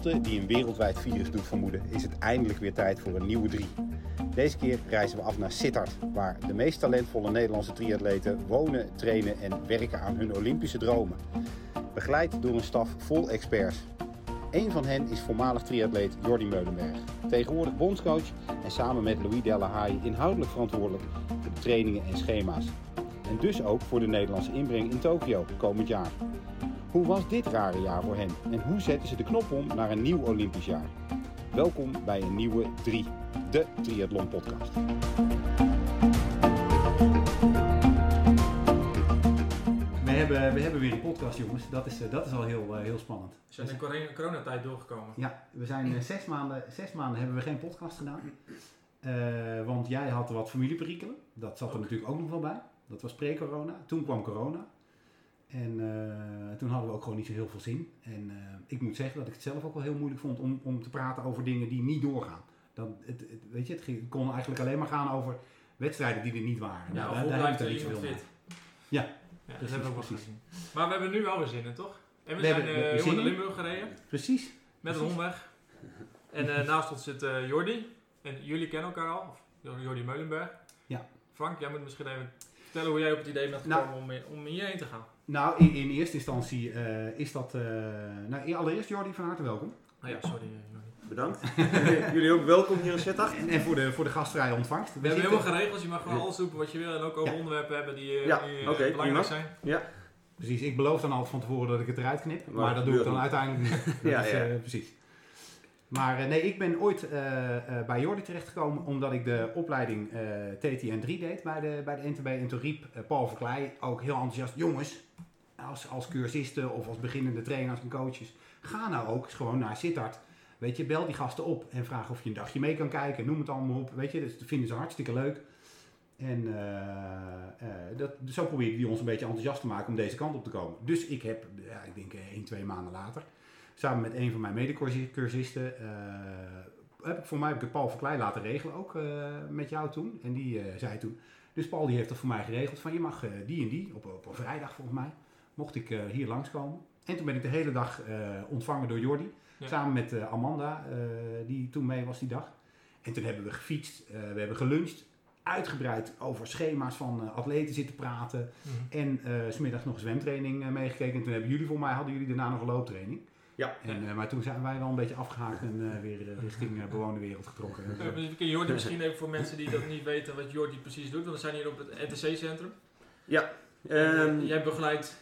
stilte die een wereldwijd virus doet vermoeden, is het eindelijk weer tijd voor een nieuwe 3. Deze keer reizen we af naar Sittard, waar de meest talentvolle Nederlandse triatleten wonen, trainen en werken aan hun Olympische dromen. Begeleid door een staf vol experts. Eén van hen is voormalig triatleet Jordi Meulenberg, tegenwoordig bondscoach en samen met Louis Delahaye inhoudelijk verantwoordelijk voor de trainingen en schema's. En dus ook voor de Nederlandse inbreng in Tokio komend jaar. Hoe was dit rare jaar voor hen en hoe zetten ze de knop om naar een nieuw Olympisch jaar? Welkom bij een nieuwe 3, de Triathlon Podcast. We hebben weer een podcast, jongens. Dat is al heel spannend. We zijn in de coronatijd doorgekomen. Ja, we zijn 6 maanden hebben we geen podcast gedaan. Want jij had wat familieperikelen. Dat zat er natuurlijk ook nog wel bij. Dat was pre-corona. Toen kwam corona. En toen hadden we ook gewoon niet zo heel veel zin. En ik moet zeggen dat ik het zelf ook wel heel moeilijk vond om te praten over dingen die niet doorgaan. Het kon eigenlijk alleen maar gaan over wedstrijden die er niet waren. Ja, daar blijft heb er ik iemand veel fit. Ja, dat hebben we ook wel gezien. Maar we hebben nu wel weer zin in, toch? En we zijn hebben heel naar Limburg gereden. Precies. Met een omweg. En naast ons zit Jordi. En jullie kennen elkaar al. Of Jordi Meulenberg. Ja. Frank, jij moet misschien even vertellen hoe jij op het idee bent gekomen om hierheen te gaan. Nou, in eerste instantie is dat... allereerst Jordi, van harte welkom. Sorry Jordi. Bedankt. Jullie ook welkom hier in Sittard. En voor de gastvrije ontvangst. We hebben helemaal geregeld. Je mag gewoon alles roepen wat je wil. En ook over onderwerpen hebben die belangrijk zijn. Ja. Precies. Ik beloof dan altijd van tevoren dat ik het eruit knip. Maar dat doe ik dan uiteindelijk niet. Precies. Maar ik ben ooit bij Jordi terechtgekomen omdat ik de opleiding TTN3 deed bij de NTB. En toen riep Paul Verkleij ook heel enthousiast: jongens, als cursisten of als beginnende trainers en coaches, ga nou ook eens gewoon naar Sittard. Weet je, bel die gasten op en vraag of je een dagje mee kan kijken. Noem het allemaal op. Weet je, dat vinden ze hartstikke leuk. En zo probeerde hij ons een beetje enthousiast te maken om deze kant op te komen. Dus ik heb, ik denk 1-2 maanden later, samen met een van mijn medecursisten, heb ik het Paul Verkleij laten regelen, ook met jou toen. En die zei toen, dus Paul die heeft dat voor mij geregeld van je mag die en die, op een vrijdag volgens mij, mocht ik hier langskomen. En toen ben ik de hele dag ontvangen door Jordi. Ja. Samen met Amanda, die toen mee was die dag. En toen hebben we gefietst, we hebben geluncht. Uitgebreid over schema's van atleten zitten praten. Mm-hmm. En 's middags nog een zwemtraining meegekeken. En toen hadden jullie daarna nog een looptraining. Ja. Maar toen zijn wij wel een beetje afgehaakt en weer richting bewoonde wereld getrokken. Jordi, misschien even voor mensen die dat niet weten wat Jordi precies doet. Want we zijn hier op het NTC-centrum. Ja. Jij begeleidt...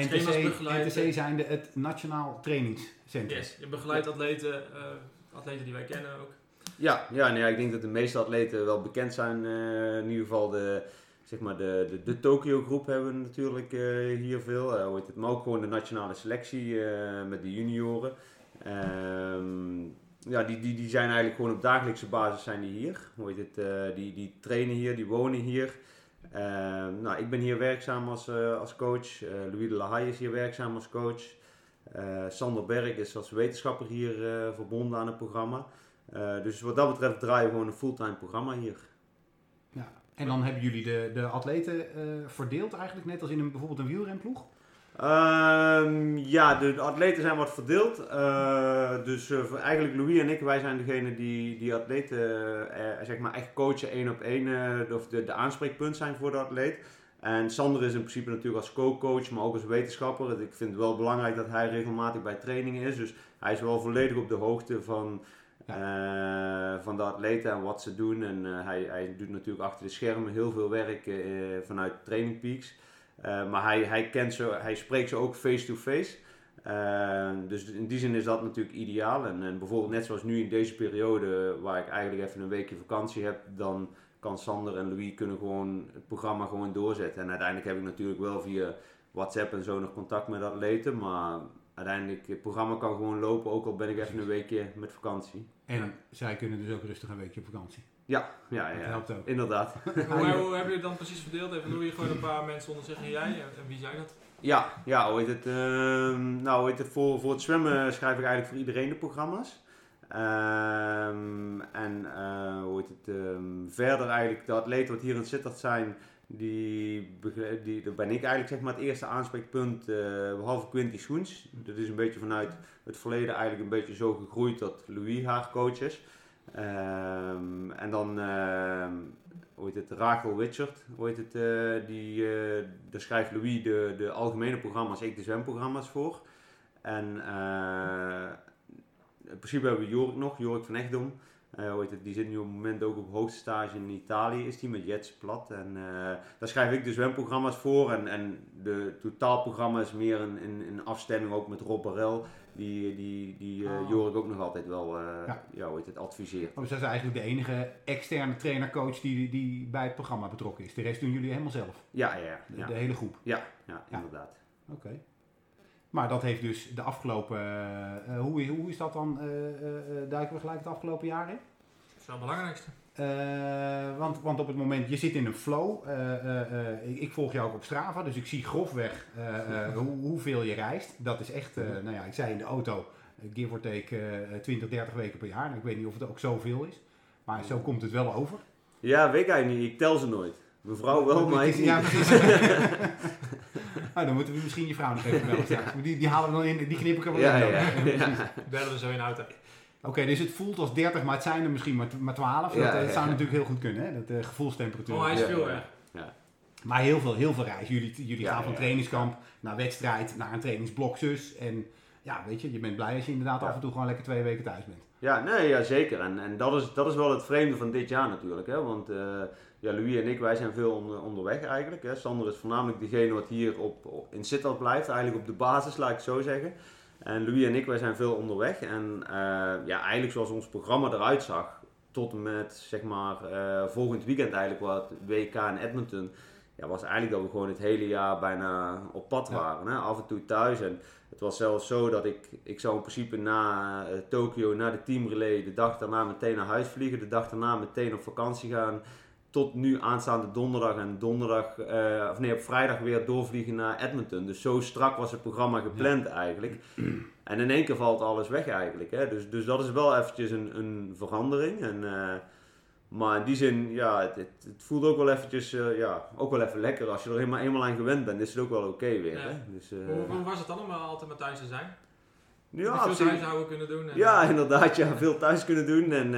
NTC zijnde het Nationaal Trainingscentrum. Yes, je begeleidt atleten die wij kennen ook. Ik denk dat de meeste atleten wel bekend zijn. In ieder geval de Tokio groep hebben we natuurlijk hier veel. Maar ook gewoon de nationale selectie met de junioren. Die zijn eigenlijk gewoon op dagelijkse basis zijn die hier. Die trainen hier, die wonen hier. Ik ben hier werkzaam als coach. Louis Delahaye is hier werkzaam als coach. Sander Berg is als wetenschapper hier verbonden aan het programma. Dus wat dat betreft draaien we gewoon een fulltime programma hier. Ja. En dan hebben jullie de atleten verdeeld eigenlijk, net als in bijvoorbeeld een wielrenploeg? De atleten zijn wat verdeeld. Eigenlijk Louis en ik, wij zijn degene die atleten echt coachen 1 op 1. Of de aanspreekpunt zijn voor de atleet. En Sander is in principe natuurlijk als co-coach, maar ook als wetenschapper. Ik vind het wel belangrijk dat hij regelmatig bij trainingen is. Dus hij is wel volledig op de hoogte van de atleten en wat ze doen. En hij doet natuurlijk achter de schermen heel veel werk vanuit Training Peaks. Maar hij spreekt ze ook face-to-face. Dus in die zin is dat natuurlijk ideaal. En bijvoorbeeld net zoals nu in deze periode, waar ik eigenlijk even een weekje vakantie heb, dan kan Sander en Louis kunnen gewoon het programma gewoon doorzetten. En uiteindelijk heb ik natuurlijk wel via WhatsApp en zo nog contact met atleten. Maar uiteindelijk, het programma kan gewoon lopen, ook al ben ik even een weekje met vakantie. En zij kunnen dus ook rustig een weekje op vakantie. Ja. Dat helpt ook. Inderdaad. Hoe hebben jullie het dan precies verdeeld? Even Louis gewoon een paar mensen onder zich en jij. En wie zijn dat? Voor het zwemmen schrijf ik eigenlijk voor iedereen de programma's. Verder eigenlijk de atleten wat hier in Sittard zijn, daar ben ik eigenlijk zeg maar het eerste aanspreekpunt, behalve Quinty Schoens. Dat is een beetje vanuit het verleden eigenlijk een beetje zo gegroeid dat Louis haar coach is. En dan Rachel Witchert, daar schrijft Louis de algemene programma's, ik de zwemprogramma's voor. En in principe hebben we Jorik van Echtdom. Die zit nu op het moment ook op hoogste stage in Italië, is die met Jets Plat. En daar schrijf ik de zwemprogramma's voor. En de totaalprogramma is meer in afstemming ook met Rob Barel. Die Jorik ook nog altijd wel adviseert. Dus dat is eigenlijk de enige externe trainer-coach die bij het programma betrokken is. De rest doen jullie helemaal zelf? Ja. De hele groep? Ja, inderdaad. Oké. Maar dat heeft dus de afgelopen... hoe is dat dan? Duiken we gelijk het afgelopen jaar in? Dat is wel het belangrijkste. Want op het moment, je zit in een flow. Ik volg jou ook op Strava, dus ik zie grofweg hoeveel je reist. Dat is echt, ik zei in de auto, give or take 20, 30 weken per jaar. Nou, ik weet niet of het ook zoveel is, maar zo komt het wel over. Ja, weet ik eigenlijk niet. Ik tel ze nooit. Mijn vrouw wel, maar ik niet. Ja, precies. Dan moeten we misschien je vrouw nog even bellen straks. Die halen we dan in, die knippen ik er wel in. Ja. Bellen we zo in de auto. Oké, dus het voelt als 30, maar het zijn er misschien maar 12. Dat zou natuurlijk heel goed kunnen, hè? Dat gevoelstemperatuur. Oh, hij is veel, ja. Maar heel veel reis. Jullie gaan van trainingskamp naar wedstrijd, naar een trainingsblok zus. En ja, weet je bent blij als je inderdaad af en toe gewoon lekker 2 weken thuis bent. Ja, zeker. En dat is wel het vreemde van dit jaar natuurlijk. Hè? Want Louis en ik, wij zijn veel onderweg eigenlijk. Hè? Sander is voornamelijk degene wat hier in Sittard blijft. Eigenlijk op de basis, laat ik het zo zeggen. En Louis en ik, wij zijn veel onderweg. En eigenlijk zoals ons programma eruit zag, tot en met zeg maar volgend weekend eigenlijk, wat WK in Edmonton, was eigenlijk dat we gewoon het hele jaar bijna op pad waren. Hè? Af en toe thuis. En het was zelfs zo dat ik zou in principe na Tokio, na de teamrelay, de dag daarna meteen naar huis vliegen. De dag daarna meteen op vakantie gaan. Tot nu aanstaande donderdag en op vrijdag weer doorvliegen naar Edmonton. Dus zo strak was het programma gepland eigenlijk. En in één keer valt alles weg eigenlijk. Hè? Dus dat is wel eventjes een verandering. Maar in die zin, het voelt ook wel eventjes, ook wel even lekker. Als je er eenmaal aan gewend bent, is het ook wel oké weer. Ja. Hè? Dus, hoe was het dan om altijd maar thuis te zijn? Ja, veel thuishouden kunnen doen. Inderdaad, veel thuis kunnen doen. En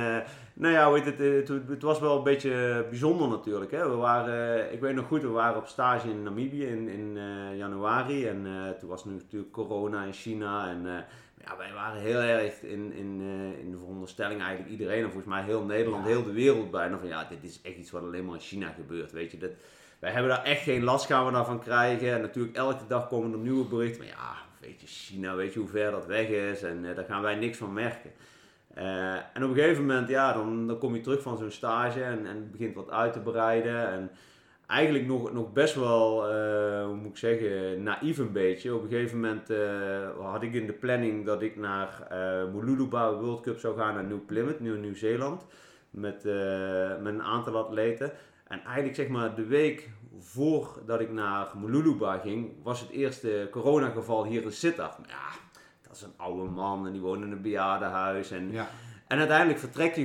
het was wel een beetje bijzonder natuurlijk. Hè. Ik weet nog goed, we waren op stage in Namibië in januari. En toen was nu natuurlijk corona in China. En wij waren heel erg in de veronderstelling eigenlijk iedereen. En volgens mij heel Nederland, heel de wereld bijna. Van dit is echt iets wat alleen maar in China gebeurt. Weet je, wij hebben daar echt geen last gaan we daarvan krijgen. En natuurlijk elke dag komen er nieuwe berichten. Maar weet je, China, weet je hoe ver dat weg is. En daar gaan wij niks van merken. En op een gegeven moment, dan kom je terug van zo'n stage en begint wat uit te breiden. En eigenlijk nog best wel, hoe moet ik zeggen, naïef een beetje. Op een gegeven moment had ik in de planning dat ik naar Mooloolaba World Cup zou gaan naar New Plymouth, Nieuw-Zeeland. Met een aantal atleten. En eigenlijk zeg maar de week voordat ik naar Mooloolaba ging, was het eerste coronageval hier in Sittard. Maar dat is een oude man en die woont in een bejaardenhuis. En uiteindelijk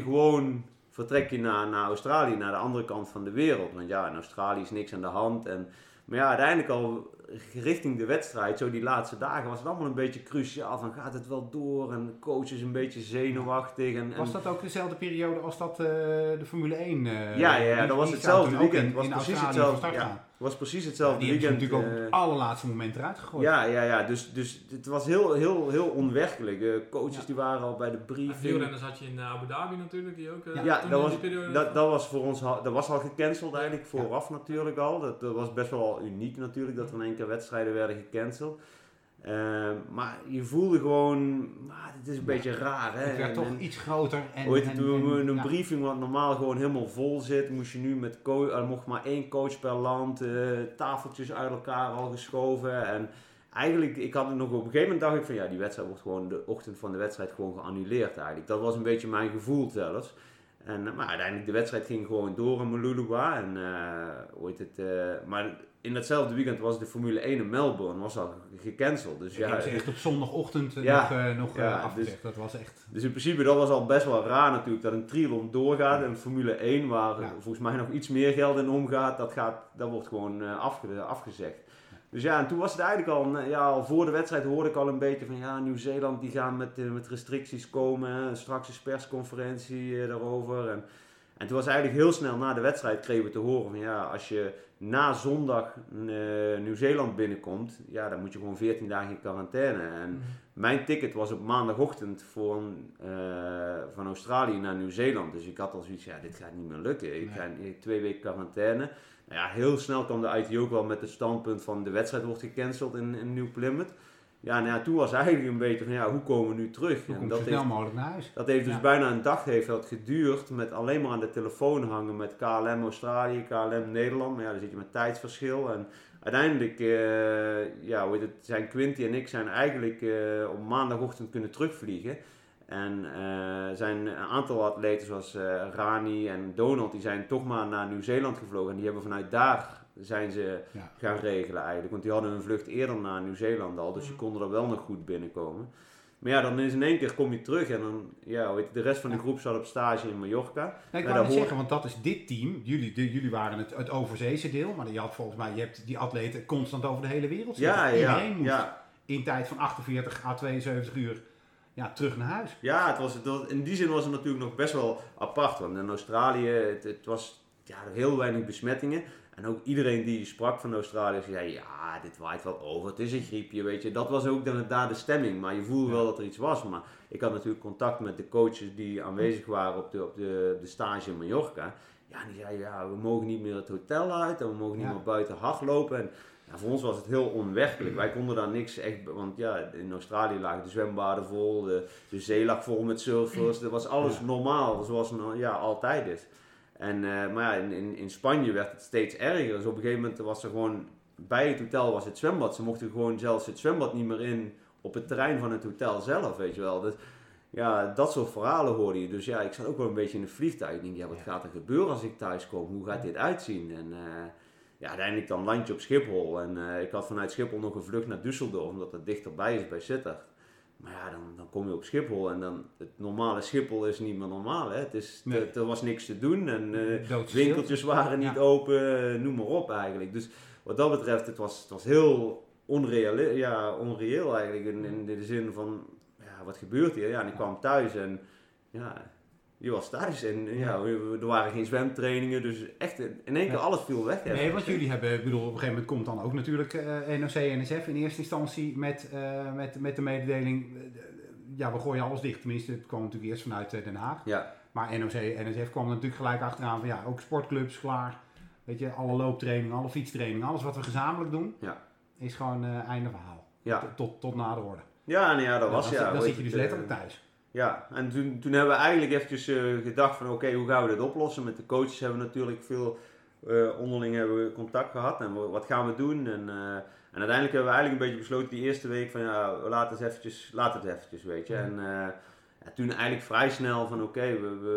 vertrek je naar Australië, naar de andere kant van de wereld. Want in Australië is niks aan de hand. Maar uiteindelijk al richting de wedstrijd, zo die laatste dagen, was het allemaal een beetje cruciaal. Van gaat het wel door? En de coach is een beetje zenuwachtig. Was dat ook dezelfde periode als dat de Formule 1? Dat was hetzelfde weekend. Het was precies hetzelfde die weekend. Die natuurlijk ook op het allerlaatste moment eruit gegooid. Dus het was heel onwerkelijk. Coaches die waren al bij de briefing. Wielrenners had je in Abu Dhabi natuurlijk. Die ook, dat was voor ons dat was al gecanceld eigenlijk vooraf natuurlijk al. Dat was best wel uniek natuurlijk dat er in één keer wedstrijden werden gecanceld. Maar je voelde gewoon, het is een beetje raar. Hè? Het werd toch iets groter. Een briefing wat normaal gewoon helemaal vol zit, moest je nu mocht maar 1 coach per land, tafeltjes uit elkaar al geschoven. En eigenlijk, ik had het nog op een gegeven moment dacht ik van die wedstrijd wordt gewoon de ochtend van de wedstrijd gewoon geannuleerd eigenlijk. Dat was een beetje mijn gevoel zelfs. Maar uiteindelijk de wedstrijd ging gewoon door in Mooloolaba. Maar in datzelfde weekend was de Formule 1 in Melbourne was al gecanceld. Dus ja, echt op zondagochtend nog afgezegd. Dat was echt... Dus in principe dat was al best wel raar natuurlijk dat een triathlon doorgaat. En Formule 1 waar volgens mij nog iets meer geld in omgaat, dat wordt gewoon afgezegd. Dus ja, en toen was het eigenlijk al voor de wedstrijd hoorde ik al een beetje van Nieuw-Zeeland die gaan met restricties komen. Straks een persconferentie daarover. En toen was eigenlijk heel snel na de wedstrijd kregen we te horen van als je na zondag Nieuw-Zeeland binnenkomt, dan moet je gewoon 14 dagen in quarantaine. En mijn ticket was op maandagochtend van Australië naar Nieuw-Zeeland. Dus ik had al zoiets, dit gaat niet meer lukken. Ik ga 2 weken quarantaine. Nou ja, heel snel kwam de IT ook wel met het standpunt van de wedstrijd wordt gecanceld in New Plymouth. Toen was eigenlijk een beetje van hoe komen we nu terug? Hoe komt zo snel mogelijk naar huis? Dat heeft dus bijna een dag geduurd met alleen maar aan de telefoon hangen met KLM Australië, KLM Nederland. Maar dan zit je met tijdsverschil. En uiteindelijk zijn Quinty en ik zijn eigenlijk op maandagochtend kunnen terugvliegen. En zijn een aantal atleten zoals Rani en Donald, die zijn toch maar naar Nieuw-Zeeland gevlogen. En die hebben vanuit daar zijn ze gaan regelen eigenlijk. Want die hadden hun vlucht eerder naar Nieuw-Zeeland al. Dus je kon er wel nog goed binnenkomen. Maar dan is in één keer kom je terug. En dan, de rest van de groep zat op stage in Mallorca. Ik wou niet zeggen, want dat is dit team. Jullie waren het overzeese deel. Maar je hebt die atleten constant over de hele wereld zitten. Iedereen moest in tijd van 48 à 72 uur terug naar huis. Ja, in die zin was het natuurlijk nog best wel apart. Want in Australië, het was heel weinig besmettingen. En ook iedereen die sprak van Australië zei, dit waait wel over, het is een griepje, weet je. Dat was ook daar de stemming, maar je voelde wel dat er iets was. Maar ik had natuurlijk contact met de coaches die aanwezig waren op de stage in Mallorca. Ja, die zeiden, we mogen niet meer het hotel uit en we mogen niet meer buiten hardlopen. En voor ons was het heel onwerkelijk. Wij konden daar niks echt, want in Australië lagen de zwembaden vol, de zee lag vol met surfers. Dat was alles normaal, zoals het altijd is. Maar in Spanje werd het steeds erger. Dus op een gegeven moment was er gewoon, bij het hotel was het zwembad. Ze mochten gewoon zelfs het zwembad niet meer in op het terrein van het hotel zelf, weet je wel. Dus dat soort verhalen hoorde je. Dus ik zat ook wel een beetje in een vliegtuig. Ik denk, wat gaat er gebeuren als ik thuis kom? Hoe gaat dit uitzien? En uiteindelijk dan landje op Schiphol. En ik had vanuit Schiphol nog een vlucht naar Düsseldorf, omdat dat dichterbij is bij Sittard. Maar dan kom je op Schiphol en dan het normale Schiphol is niet meer normaal. Hè? Er was niks te doen en winkeltjes waren niet open, noem maar op eigenlijk. Dus wat dat betreft, het was heel onreëel eigenlijk in de zin van, wat gebeurt hier? En ik kwam thuis en je was thuis en er waren geen zwemtrainingen, dus echt in één keer alles viel weg. Nee, want jullie hebben, op een gegeven moment komt dan ook natuurlijk NOC-NSF in eerste instantie met de mededeling, we gooien alles dicht. Tenminste, het kwam natuurlijk eerst vanuit Den Haag. Ja. Maar NOC-NSF kwam natuurlijk gelijk achteraan van ook sportclubs klaar. Weet je, alle looptrainingen, alle fietstrainingen, alles wat we gezamenlijk doen, is gewoon einde verhaal. Ja. Tot na de orde. Dat was Dan zit je dus letterlijk thuis. Ja, en toen hebben we eigenlijk eventjes gedacht van oké, hoe gaan we dit oplossen? Met de coaches hebben we natuurlijk veel onderling hebben we contact gehad en wat gaan we doen? En uiteindelijk hebben we eigenlijk een beetje besloten die eerste week van laat het eventjes, weet je. En toen eigenlijk vrij snel van oké,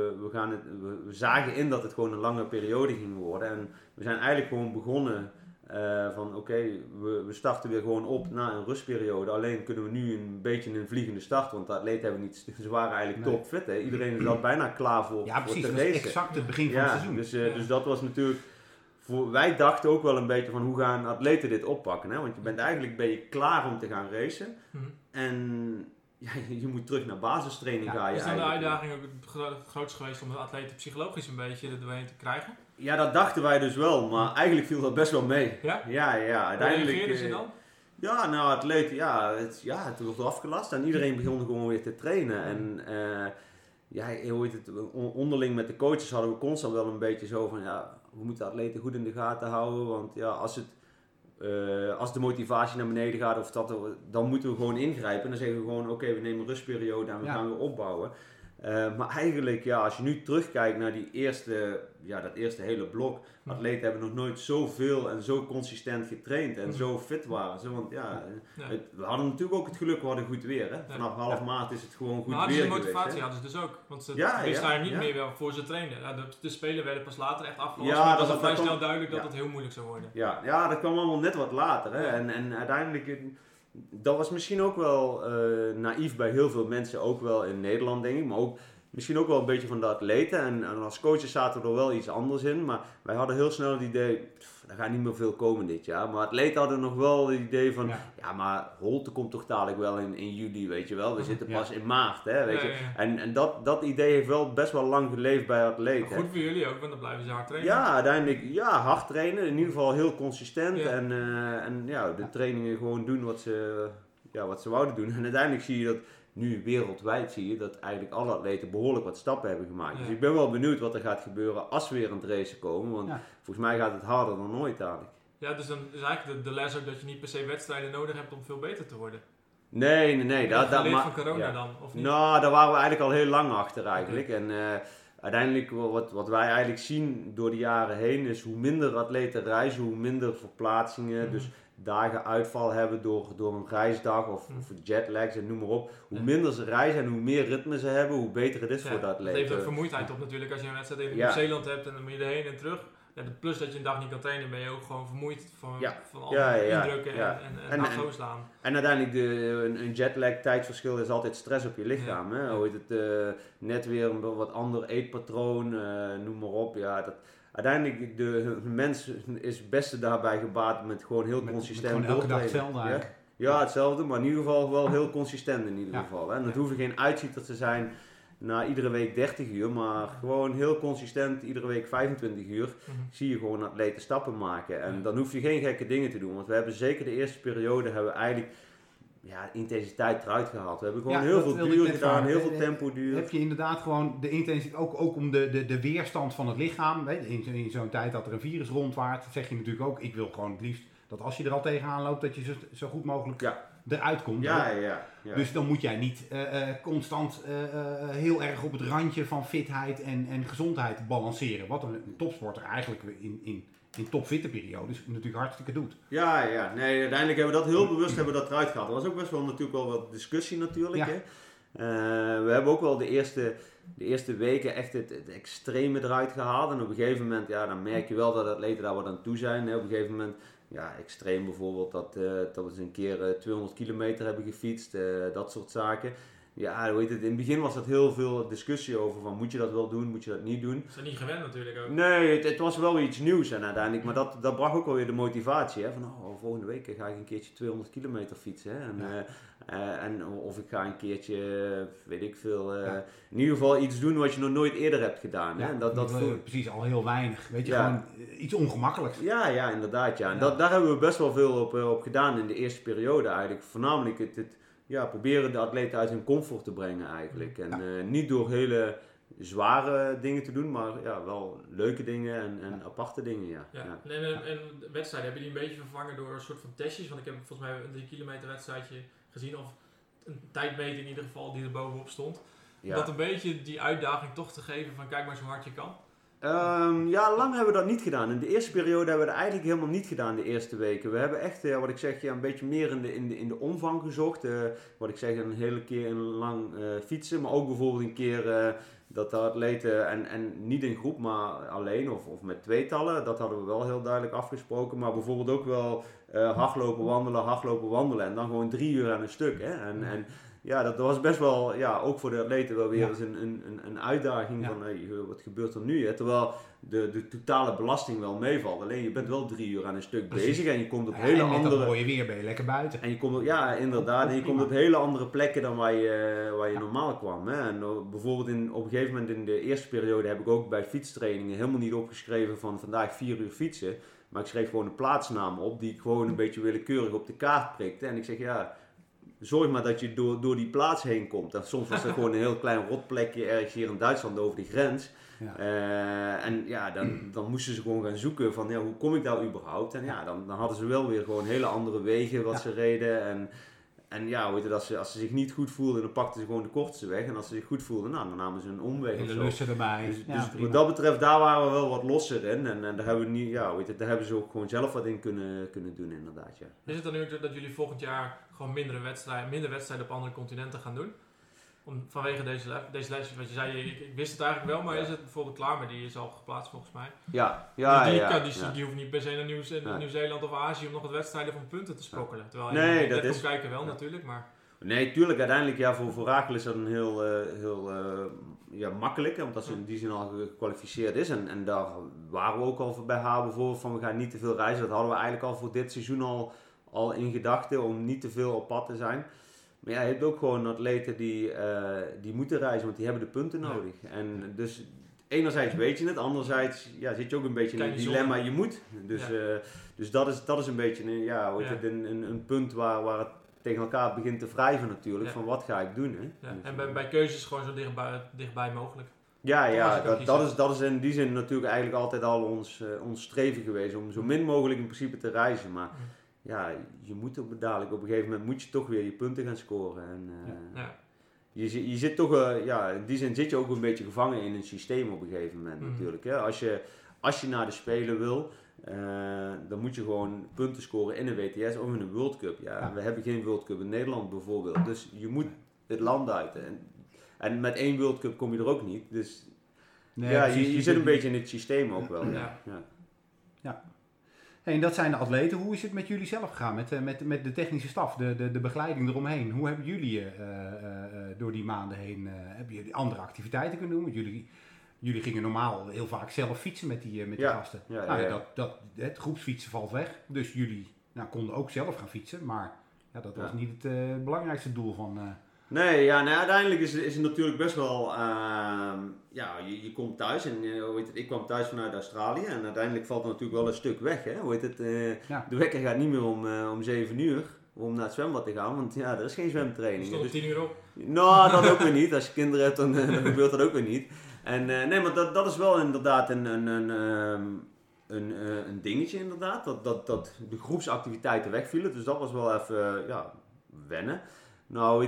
we zagen in dat het gewoon een lange periode ging worden. En we zijn eigenlijk gewoon begonnen van oké, we starten weer gewoon op na een rustperiode. Alleen kunnen we nu een beetje een vliegende start, want de atleten hebben niet, ze waren eigenlijk topfit. Hè? Iedereen is al bijna klaar voor precies, voor te racen. Exact het begin van het seizoen. Dus dat was natuurlijk, wij dachten ook wel een beetje van hoe gaan atleten dit oppakken. Hè? Want je bent eigenlijk klaar om te gaan racen. En je moet terug naar basistraining gaan. Is dan de uitdaging ook het grootst geweest om de atleten psychologisch een beetje er doorheen te krijgen? Ja, dat dachten wij dus wel, maar eigenlijk viel dat best wel mee. Ja? Ja, uiteindelijk. Hoe reageerden ze dan? Ja, nou, atleten, het wordt afgelast en iedereen begon gewoon weer te trainen. En onderling met de coaches hadden we constant wel een beetje zo van, we moeten de atleten goed in de gaten houden. Want als de motivatie naar beneden gaat, dan moeten we gewoon ingrijpen. En dan zeggen we gewoon, oké, we nemen een rustperiode en we gaan weer opbouwen. Maar eigenlijk, als je nu terugkijkt naar dat eerste hele blok. Atleten hebben nog nooit zoveel en zo consistent getraind en zo fit waren ze. Want we hadden natuurlijk ook het geluk, we hadden goed weer. Hè? Vanaf half maart is het gewoon goed weer geweest. Maar motivatie hadden ze dus ook. Want ze wisten daar niet meer voor ze trainen. De spelen werden pas later echt afgelast. Ja, dat was vrij snel duidelijk dat het heel moeilijk zou worden. Ja, dat kwam allemaal net wat later. Hè? En uiteindelijk... Dat was misschien ook wel naïef bij heel veel mensen, ook wel in Nederland denk ik, maar ook misschien ook wel een beetje van de atleten. En als coaches zaten we er wel iets anders in, maar wij hadden heel snel het idee, er gaat niet meer veel komen dit jaar. Maar atleten hadden nog wel het idee van, maar Holte komt toch dadelijk wel in juli, weet je wel. We zitten pas in maart, hè, weet je. Ja. En dat idee heeft wel best wel lang geleefd bij atleten. Goed voor jullie ook, want dan blijven ze hard trainen. Ja, uiteindelijk hard trainen, in ieder geval heel consistent. Ja. En de trainingen gewoon doen wat ze wouden doen. En uiteindelijk zie je dat, nu wereldwijd zie je dat eigenlijk alle atleten behoorlijk wat stappen hebben gemaakt. Ja. Dus ik ben wel benieuwd wat er gaat gebeuren als we weer aan het racen komen. Want volgens mij gaat het harder dan ooit dadelijk. Ja, dus dan is eigenlijk de les ook dat je niet per se wedstrijden nodig hebt om veel beter te worden. Nee. Dat van corona dan, of niet? Nou, daar waren we eigenlijk al heel lang achter eigenlijk. Okay. En uiteindelijk wat wij eigenlijk zien door de jaren heen is hoe minder atleten reizen, hoe minder verplaatsingen. Dus dagen uitval hebben door een reisdag of jetlags en noem maar op. Hoe minder ze reizen en hoe meer ritme ze hebben, hoe beter het is voor de atleten. Het heeft ook vermoeidheid op natuurlijk. Als je een wedstrijd in Nieuw-Zeeland hebt en dan moet je erheen en terug. Ja, plus dat je een dag niet kan trainen, ben je ook gewoon vermoeid van alle indrukken en afslaan. En uiteindelijk een jetlag tijdverschil is altijd stress op je lichaam. Hè? Hoe heet het, net weer een wat ander eetpatroon, noem maar op. Ja, uiteindelijk, de mens is het beste daarbij gebaat met gewoon heel consistent gewoon elke dag hetzelfde eigenlijk. Ja, hetzelfde, maar in ieder geval wel heel consistent in ieder geval. Hè? En dat hoeven geen uitschieters te zijn na iedere week 30 uur, maar gewoon heel consistent iedere week 25 uur zie je gewoon atleten stappen maken. En dan hoef je geen gekke dingen te doen, want we hebben zeker de eerste periode hebben we eigenlijk intensiteit eruit gehaald. We hebben gewoon heel veel duur gedaan, heel veel tempo duur. Heb je inderdaad gewoon de intensiteit, ook om de weerstand van het lichaam. In zo'n tijd dat er een virus rondwaart, zeg je natuurlijk ook, ik wil gewoon het liefst dat als je er al tegenaan loopt, dat je zo goed mogelijk eruit komt. Ja. Dus dan moet jij niet constant heel erg op het randje van fitheid en gezondheid balanceren. Wat een topsporter eigenlijk in topfitte periodes natuurlijk hartstikke doet. Ja. Nee, uiteindelijk hebben we dat heel bewust eruit gehaald. Er was ook best wel natuurlijk wel wat discussie natuurlijk. Ja. Hè? We hebben ook wel de eerste weken echt het extreme eruit gehaald. En op een gegeven moment, dan merk je wel dat atleten daar wat aan toe zijn. Hè? Op een gegeven moment, extreem bijvoorbeeld, dat we eens een keer 200 kilometer hebben gefietst. Dat soort zaken. Ja, hoe heet het? In het begin was er heel veel discussie over van moet je dat wel doen, moet je dat niet doen. Dat is er niet gewend natuurlijk ook. Nee, het was wel iets nieuws en uiteindelijk, maar dat bracht ook wel weer de motivatie. Hè? Van volgende week ga ik een keertje 200 kilometer fietsen. Hè? En of ik ga een keertje, weet ik veel, in ieder geval iets doen wat je nog nooit eerder hebt gedaan. Hè? En precies, al heel weinig. Weet je, gewoon iets ongemakkelijks. Ja, inderdaad. Ja. En daar hebben we best wel veel op gedaan in de eerste periode eigenlijk. Voornamelijk het proberen de atleten uit hun comfort te brengen eigenlijk. En niet door hele zware dingen te doen, maar wel leuke dingen en aparte dingen. En wedstrijden, hebben die een beetje vervangen door een soort van testjes? Want ik heb volgens mij een 3 kilometer wedstrijdje gezien, of een tijdmeting in ieder geval die er bovenop stond. Om dat een beetje die uitdaging toch te geven van kijk maar zo hard je kan. Lang hebben we dat niet gedaan. In de eerste periode hebben we dat eigenlijk helemaal niet gedaan de eerste weken. We hebben echt, wat ik zeg, een beetje meer in de omvang gezocht. Wat ik zeg, een hele keer lang fietsen. Maar ook bijvoorbeeld een keer dat de atleten, en niet in groep, maar alleen of met tweetallen. Dat hadden we wel heel duidelijk afgesproken. Maar bijvoorbeeld ook wel hardlopen, wandelen. En dan gewoon 3 uur aan een stuk. Hè? En dat was best wel, ook voor de atleten wel weer eens een uitdaging van wat gebeurt er nu? Hè? Terwijl de totale belasting wel meevalt. Alleen je bent wel 3 uur aan een stuk bezig en je komt op hele andere... En met dat mooie weer ben je lekker buiten. En je komt, inderdaad. En je komt op hele andere plekken dan waar je normaal kwam. Hè? En bijvoorbeeld op een gegeven moment in de eerste periode heb ik ook bij fietstrainingen helemaal niet opgeschreven van vandaag 4 uur fietsen. Maar ik schreef gewoon een plaatsnaam op die ik gewoon een beetje willekeurig op de kaart prikte. En ik zeg zorg maar dat je door die plaats heen komt. En soms was er gewoon een heel klein rotplekje ergens hier in Duitsland over de grens. Dan moesten ze gewoon gaan zoeken van hoe kom ik daar überhaupt. En dan hadden ze wel weer gewoon hele andere wegen wat ze reden. En ja, weet je, als ze zich niet goed voelden, dan pakten ze gewoon de kortste weg. En als ze zich goed voelden, nou, dan namen ze een omweg. En de lussen erbij. Dus wat dat betreft, daar waren we wel wat losser in. En daar hebben we niet, ja, weet je, daar hebben ze ook gewoon zelf wat in kunnen doen, inderdaad. Ja. Is het dan nu dat jullie volgend jaar gewoon minder wedstrijden op andere continenten gaan doen? Vanwege deze lijst, wat je zei, ik wist het eigenlijk wel, maar is het bijvoorbeeld klaar, maar die is al geplaatst volgens mij. Die hoeft niet per se naar Nieuw-Zeeland of Azië om nog wat wedstrijden van punten te sprokkelen. Terwijl je net komt kijken wel natuurlijk, maar... Nee, tuurlijk, uiteindelijk, ja, voor Rakel is dat een heel makkelijk, omdat ze in die zin al gekwalificeerd is. En daar waren we ook al bij haar bijvoorbeeld van, we gaan niet te veel reizen. Dat hadden we eigenlijk al voor dit seizoen al in gedachten, om niet te veel op pad te zijn. Maar ja, je hebt ook gewoon atleten die moeten reizen, want die hebben de punten nodig. En dus enerzijds weet je het, anderzijds zit je ook een beetje in het dilemma, je moet. Dus dat is een beetje een punt waar het tegen elkaar begint te wrijven natuurlijk, van wat ga ik doen. Hè? Ja. En bij keuzes gewoon zo dichtbij mogelijk. Dat is in die zin natuurlijk eigenlijk altijd al ons streven geweest, om zo min mogelijk in principe te reizen. Maar ja, je moet dadelijk op een gegeven moment moet je toch weer je punten gaan scoren. En, je zit toch, in die zin zit je ook een beetje gevangen in een systeem op een gegeven moment natuurlijk. Hè? Als je naar de Spelen wil, dan moet je gewoon punten scoren in een WTS of in een World Cup. We hebben geen World Cup in Nederland bijvoorbeeld. Dus je moet het land uit. En met 1 World Cup kom je er ook niet. Dus je zit een beetje in het systeem ook wel. Ja. En dat zijn de atleten. Hoe is het met jullie zelf gegaan? Met de technische staf, de begeleiding eromheen. Hoe hebben jullie door die maanden heen, hebben jullie andere activiteiten kunnen doen? Want jullie gingen normaal heel vaak zelf fietsen met die gasten. Het groepsfietsen valt weg. Dus jullie konden ook zelf gaan fietsen. Maar dat was niet het belangrijkste doel van... uiteindelijk is het natuurlijk best wel... je komt thuis en ik kwam thuis vanuit Australië en uiteindelijk valt er natuurlijk wel een stuk weg. Hè? De wekker gaat niet meer om 7 uur om naar het zwembad te gaan, want er is geen zwemtraining. Stond 10 uur op? Nou, dat ook weer niet. Als je kinderen hebt, dan gebeurt dat ook weer niet. En maar dat is wel inderdaad een dingetje inderdaad, dat de groepsactiviteiten wegvielen. Dus dat was wel even wennen. Nou,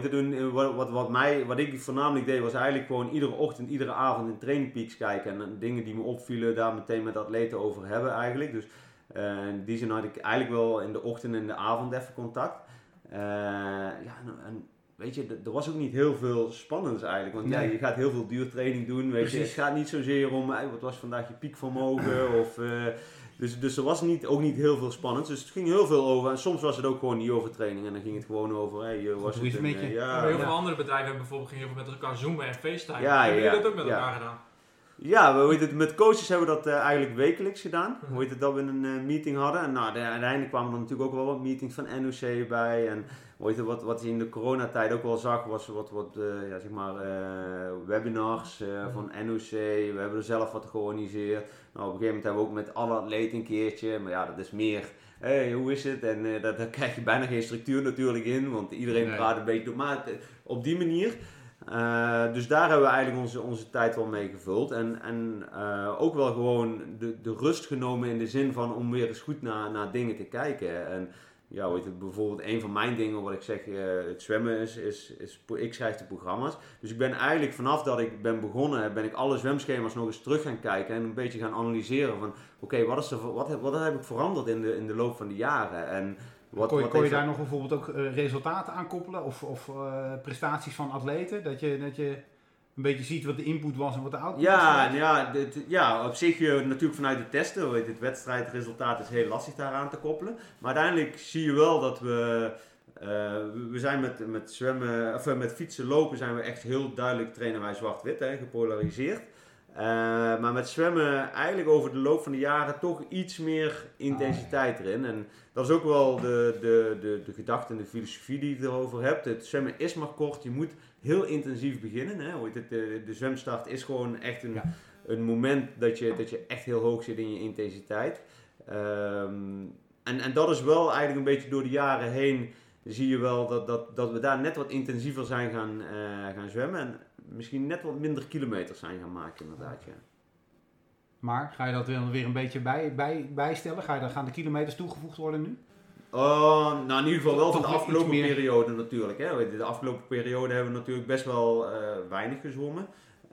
wat ik voornamelijk deed, was eigenlijk gewoon iedere ochtend, iedere avond in Training Peaks kijken. En dingen die me opvielen, daar meteen met atleten over hebben eigenlijk. Dus in die zin had ik eigenlijk wel in de ochtend en in de avond even contact. En weet je, er was ook niet heel veel spannends eigenlijk. Want je gaat heel veel duurtraining doen, weet je. Het gaat niet zozeer om, wat was vandaag je piekvermogen of... Dus er was ook niet heel veel spannend. Dus het ging heel veel over. En soms was het ook gewoon niet over training. En dan ging het gewoon over... was het maar heel veel andere bedrijven hebben bijvoorbeeld heel veel met elkaar zoomen en facetimen. Hebben jullie dat ook met elkaar gedaan? Ja, met coaches hebben we dat eigenlijk wekelijks gedaan. Dat we een meeting hadden. En uiteindelijk kwamen er natuurlijk ook wel wat meetings van NOC bij. En wat je in de coronatijd ook wel zag, was webinars van NOC. We hebben er zelf wat georganiseerd. Nou, op een gegeven moment hebben we ook met alle atleten een keertje. Maar dat is meer, hoe is het? En daar krijg je bijna geen structuur natuurlijk in. Want iedereen praat een beetje door. Maar op die manier... dus daar hebben we eigenlijk onze tijd wel mee gevuld. En ook wel gewoon de rust genomen in de zin van om weer eens goed naar dingen te kijken. En bijvoorbeeld een van mijn dingen wat ik zeg, het zwemmen is ik schrijf de programma's. Dus ik ben eigenlijk vanaf dat ik ben begonnen, ben ik alle zwemschema's nog eens terug gaan kijken en een beetje gaan analyseren van oké, wat heb ik veranderd in de loop van de jaren. En kon je daar nog bijvoorbeeld ook resultaten aan koppelen of prestaties van atleten? Dat je een beetje ziet wat de input was en wat de output was? Op zich natuurlijk vanuit de testen. Het wedstrijdresultaat is heel lastig daaraan te koppelen. Maar uiteindelijk zie je wel dat we zijn met zwemmen, of met fietsen lopen zijn we echt heel duidelijk trainen wij zwart-wit, gepolariseerd. Maar met zwemmen eigenlijk over de loop van de jaren toch iets meer intensiteit erin. En dat is ook wel de gedachte en de filosofie die je erover hebt. Het zwemmen is maar kort, je moet heel intensief beginnen. Hè? De zwemstart is gewoon echt een moment dat je echt heel hoog zit in je intensiteit. En dat is wel eigenlijk een beetje door de jaren heen zie je wel dat we daar net wat intensiever zijn gaan zwemmen. En misschien net wat minder kilometers zijn gaan maken inderdaad, ja. Maar ga je dat weer een beetje bijstellen? Gaan de kilometers toegevoegd worden nu? Nou, in ieder geval wel van de afgelopen periode natuurlijk. Hè. De afgelopen periode hebben we natuurlijk best wel weinig gezwommen.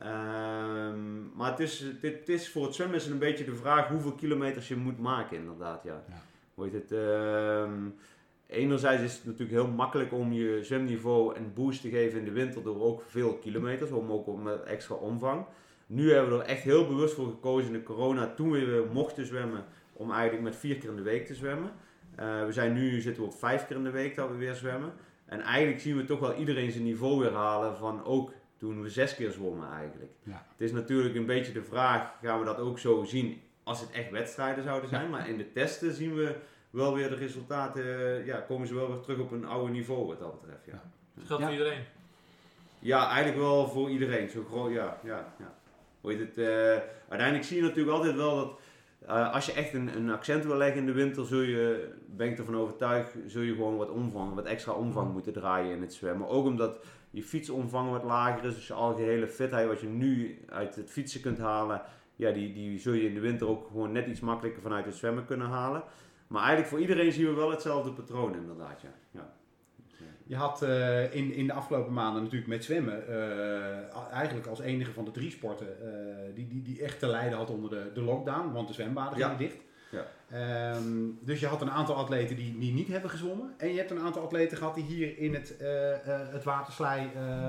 Maar het is voor het zwemmen is een beetje de vraag hoeveel kilometers je moet maken inderdaad. Ja. Hoe heet het? Enerzijds is het natuurlijk heel makkelijk om je zwemniveau een boost te geven in de winter door ook veel kilometers, ook met extra omvang. Nu hebben we er echt heel bewust voor gekozen in de corona, toen we weer mochten zwemmen, om eigenlijk met 4 keer in de week te zwemmen. Zitten we op 5 keer in de week dat we weer zwemmen. En eigenlijk zien we toch wel iedereen zijn niveau weer halen van ook toen we 6 keer zwommen eigenlijk. Ja. Het is natuurlijk een beetje de vraag, gaan we dat ook zo zien als het echt wedstrijden zouden zijn. Ja. Maar in de testen zien we wel weer de resultaten, komen ze wel weer terug op een oude niveau wat dat betreft. Ja. Dat geldt voor iedereen? Ja, eigenlijk wel voor iedereen. Zo groot, ja. Hoe heet het? Uiteindelijk zie je natuurlijk altijd wel dat als je echt een accent wil leggen in de winter, ben ik ervan overtuigd, zul je gewoon wat extra omvang moeten draaien in het zwemmen. Ook omdat je fietsomvang wat lager is, dus je algehele fitheid wat je nu uit het fietsen kunt halen, die zul je in de winter ook gewoon net iets makkelijker vanuit het zwemmen kunnen halen. Maar eigenlijk voor iedereen zien we wel hetzelfde patroon inderdaad, ja. Je had in de afgelopen maanden natuurlijk met zwemmen eigenlijk als enige van de 3 sporten die echt te lijden had onder de lockdown, want de zwembaden gingen dicht. Ja. Dus je had een aantal atleten die niet hebben gezwommen en je hebt een aantal atleten gehad die hier in het waterslei,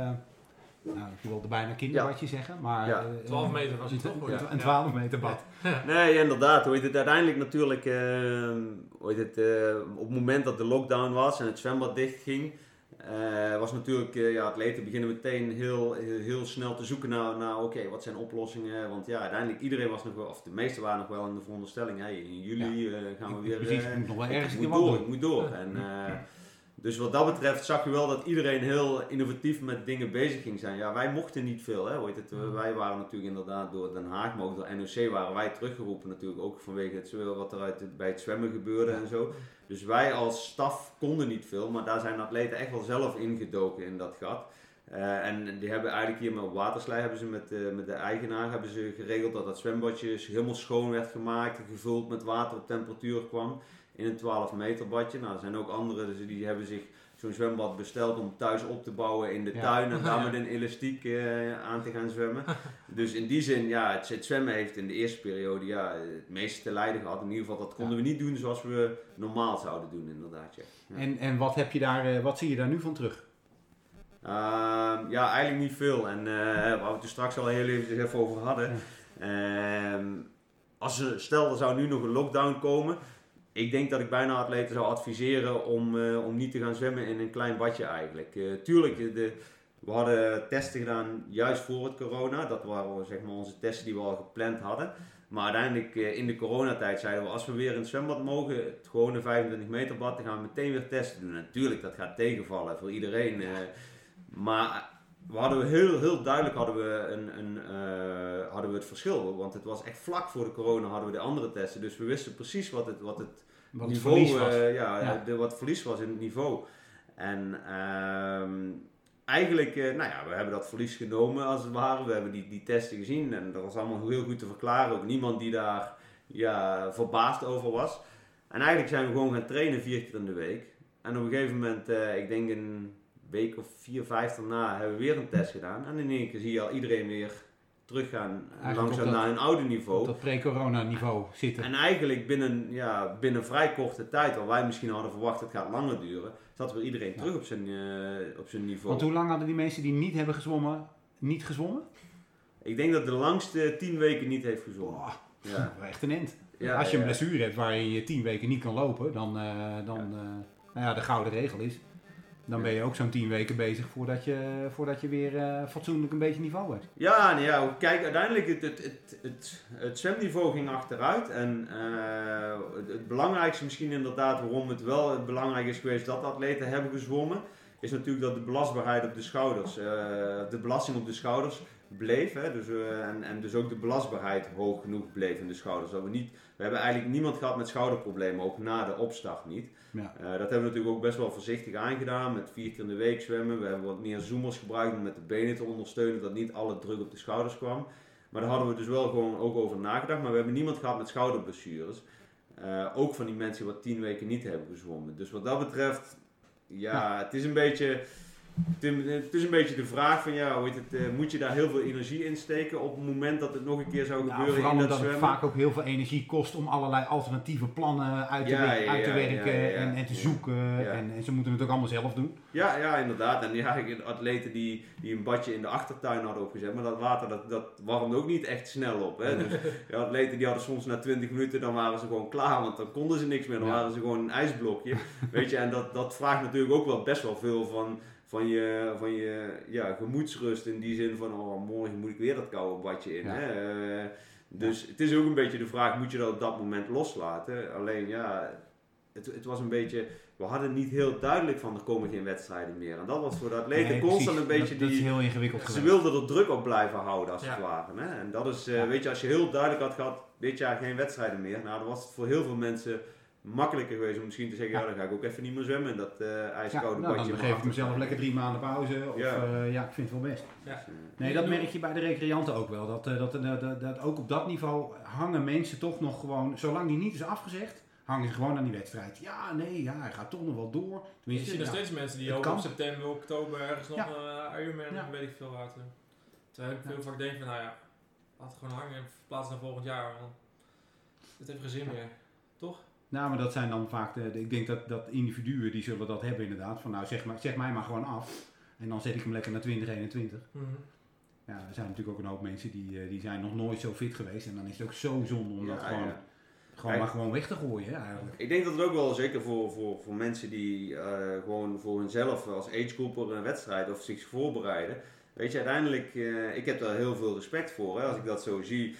ik wilde bijna kinderbadje zeggen, maar 12 meter was het toch? Een 12 meter bad. Ja. Nee, inderdaad. Uiteindelijk natuurlijk, op het moment dat de lockdown was en het zwembad dicht ging, was natuurlijk, atleten beginnen meteen heel snel te zoeken naar oké, wat zijn oplossingen? Want uiteindelijk iedereen was nog wel, of de meesten waren nog wel in de veronderstelling, in juli gaan we weer... Precies, ik moet nog wel ergens ik moet door. En, dus wat dat betreft zag je wel dat iedereen heel innovatief met dingen bezig ging zijn. Ja, wij mochten niet veel. Hè? Wij waren natuurlijk inderdaad door Den Haag, maar ook door NOC waren wij teruggeroepen natuurlijk. Ook vanwege wat er bij het zwemmen gebeurde en zo. Dus wij als staf konden niet veel, maar daar zijn atleten echt wel zelf ingedoken in dat gat. En die hebben eigenlijk hier met Waterslei hebben ze met de eigenaar hebben ze geregeld dat zwembadje helemaal schoon werd gemaakt, gevuld met water op temperatuur kwam. In een 12 meter badje. Nou, er zijn ook anderen die hebben zich zo'n zwembad besteld om thuis op te bouwen in de tuin en daar met een elastiek aan te gaan zwemmen. Dus in die zin, het zwemmen heeft in de eerste periode het meeste te lijden gehad. In ieder geval, dat konden we niet doen zoals we normaal zouden doen inderdaad. Ja. En wat zie je daar nu van terug? Eigenlijk niet veel. En waar we het er straks al heel even over hadden. Stel, er zou nu nog een lockdown komen. Ik denk dat ik bijna atleten zou adviseren om niet te gaan zwemmen in een klein badje eigenlijk. Tuurlijk, we hadden testen gedaan juist voor het corona. Dat waren zeg maar onze testen die we al gepland hadden. Maar uiteindelijk in de coronatijd zeiden we, als we weer in het zwembad mogen, het gewone 25 meter bad, dan gaan we meteen weer testen doen. En natuurlijk, dat gaat tegenvallen voor iedereen. Maar we hadden heel duidelijk hadden we het verschil. Want het was echt vlak voor de corona hadden we de andere testen. Dus we wisten precies wat het niveau was. Wat verlies was in het niveau. En eigenlijk, we hebben dat verlies genomen als het ware. We hebben die testen gezien en dat was allemaal heel goed te verklaren. Ook niemand die daar verbaasd over was. En eigenlijk zijn we gewoon gaan trainen 4 keer in de week. En op een gegeven moment, ik denk een week of 4, 5 daarna, hebben we weer een test gedaan. En in één keer zie je al iedereen weer teruggaan langzaam naar een oude niveau. Op dat pre-corona niveau zitten. En eigenlijk binnen vrij korte tijd, waar wij misschien hadden verwacht het gaat langer duren, zat weer iedereen terug op zijn niveau. Want hoe lang hadden die mensen die niet hebben gezwommen, niet gezwommen? Ik denk dat de langste 10 weken niet heeft gezwommen. Echt een end. Als je een blessure hebt waarin je 10 weken niet kan lopen, dan de gouden regel is, dan ben je ook zo'n 10 weken bezig voordat je weer fatsoenlijk een beetje niveau hebt. Kijk, uiteindelijk het zwemniveau ging achteruit. En het belangrijkste misschien inderdaad waarom het wel het belangrijk is geweest dat atleten hebben gezwommen, is natuurlijk dat de belastbaarheid op de schouders, de belasting op de schouders bleef. Hè? Dus ook de belastbaarheid hoog genoeg bleef in de schouders. We hebben eigenlijk niemand gehad met schouderproblemen, ook na de opstart niet. Ja. Dat hebben we natuurlijk ook best wel voorzichtig aangedaan, met 4 keer in de week zwemmen. We hebben wat meer zoomers gebruikt om met de benen te ondersteunen, dat niet alle druk op de schouders kwam. Maar daar hadden we dus wel gewoon ook over nagedacht. Maar we hebben niemand gehad met schouderblessures. Ook van die mensen die wat 10 weken niet hebben gezwommen. Dus wat dat betreft, het is een beetje... Het is een beetje de vraag van moet je daar heel veel energie in steken op het moment dat het nog een keer zou gebeuren vooral in dat omdat zwemmen? het vaak ook heel veel energie kost om allerlei alternatieve plannen uit te werken en te zoeken. Ja. En ze moeten het ook allemaal zelf doen. Ja, inderdaad. En atleten die een badje in de achtertuin hadden opgezet, maar dat water dat warmde ook niet echt snel op. Hè? Dus atleten die hadden soms na 20 minuten, dan waren ze gewoon klaar, want dan konden ze niks meer. Dan waren ze gewoon een ijsblokje. Weet je, en dat vraagt natuurlijk ook wel best wel veel van je gemoedsrust in die zin van, morgen moet ik weer dat koude badje in. Ja. Hè? Dus het is ook een beetje de vraag, moet je dat op dat moment loslaten? Alleen het was een beetje, we hadden niet heel duidelijk van, er komen geen wedstrijden meer. En dat was voor de atleten constant een beetje dat is heel ingewikkeld ze wilden er druk op blijven houden als het ware. Hè? En dat is, weet je, als je heel duidelijk had gehad, dit jaar geen wedstrijden meer, nou dan was het voor heel veel mensen makkelijker geweest om misschien te zeggen, dan ga ik ook even niet meer zwemmen in dat ijskoude badje. Dan geef ik mezelf lekker 3 maanden pauze. Of, ik vind het wel best. Ja. Nee, dat merk je bij de recreanten ook wel. Dat ook op dat niveau hangen mensen toch nog gewoon, zolang die niet is afgezegd, hangen ze gewoon aan die wedstrijd. Hij gaat toch nog wel door. Tenminste, je ziet nog steeds mensen die ook op september, oktober ergens nog Ironman, weet ik veel water. Terwijl ik veel vaak denk van, laat het gewoon hangen en verplaatsen naar volgend jaar. Want het heeft geen zin meer. Toch? Nou, maar dat zijn dan vaak ik denk dat individuen die zullen dat hebben inderdaad. Van zeg mij maar gewoon af. En dan zet ik hem lekker naar 2021. Mm-hmm. Ja, er zijn natuurlijk ook een hoop mensen die zijn nog nooit zo fit geweest. En dan is het ook zo zonde om dat gewoon weg te gooien eigenlijk. Ik denk dat het ook wel zeker voor mensen die gewoon voor hunzelf als agegroeper een wedstrijd of zich voorbereiden. Weet je, uiteindelijk, ik heb daar heel veel respect voor. Hè? Als ik dat zo zie,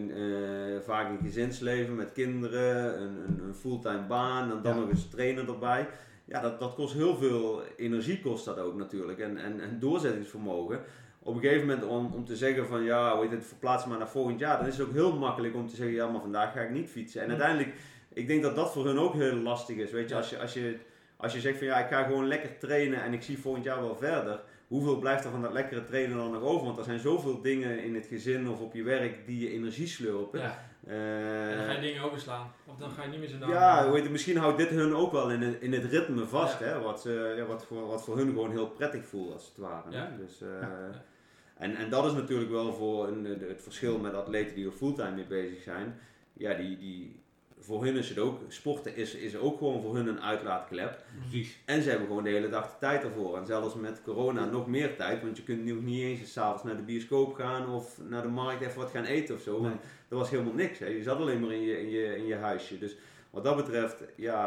vaak een gezinsleven met kinderen, een fulltime baan en dan nog eens trainer erbij. Ja, dat kost heel veel energie, kost dat ook natuurlijk. En doorzettingsvermogen. Op een gegeven moment om te zeggen van verplaats maar naar volgend jaar. Dan is het ook heel makkelijk om te zeggen, maar vandaag ga ik niet fietsen. En uiteindelijk, ik denk dat voor hun ook heel lastig is. Weet je, als je zegt van ik ga gewoon lekker trainen en ik zie volgend jaar wel verder. Hoeveel blijft er van dat lekkere trainen dan nog over? Want er zijn zoveel dingen in het gezin of op je werk die je energie slurpen. Ja. En dan ga je dingen overslaan. Of dan ga je niet meer zo naar. Ja, misschien houdt dit hun ook wel in het ritme vast. Hè? Wat voor hun gewoon heel prettig voelt als het ware. Ja. Hè? Dus, En dat is natuurlijk wel voor het verschil met atleten die er fulltime mee bezig zijn. Ja, voor hun is het ook, sporten is ook gewoon voor hun een uitlaatklep. Precies. En ze hebben gewoon de hele dag de tijd ervoor. En zelfs met corona nog meer tijd, want je kunt nu niet eens 's avonds naar de bioscoop gaan of naar de markt even wat gaan eten of zo. Nee. Want er was helemaal niks. Hè. Je zat alleen maar in je huisje. Dus wat dat betreft,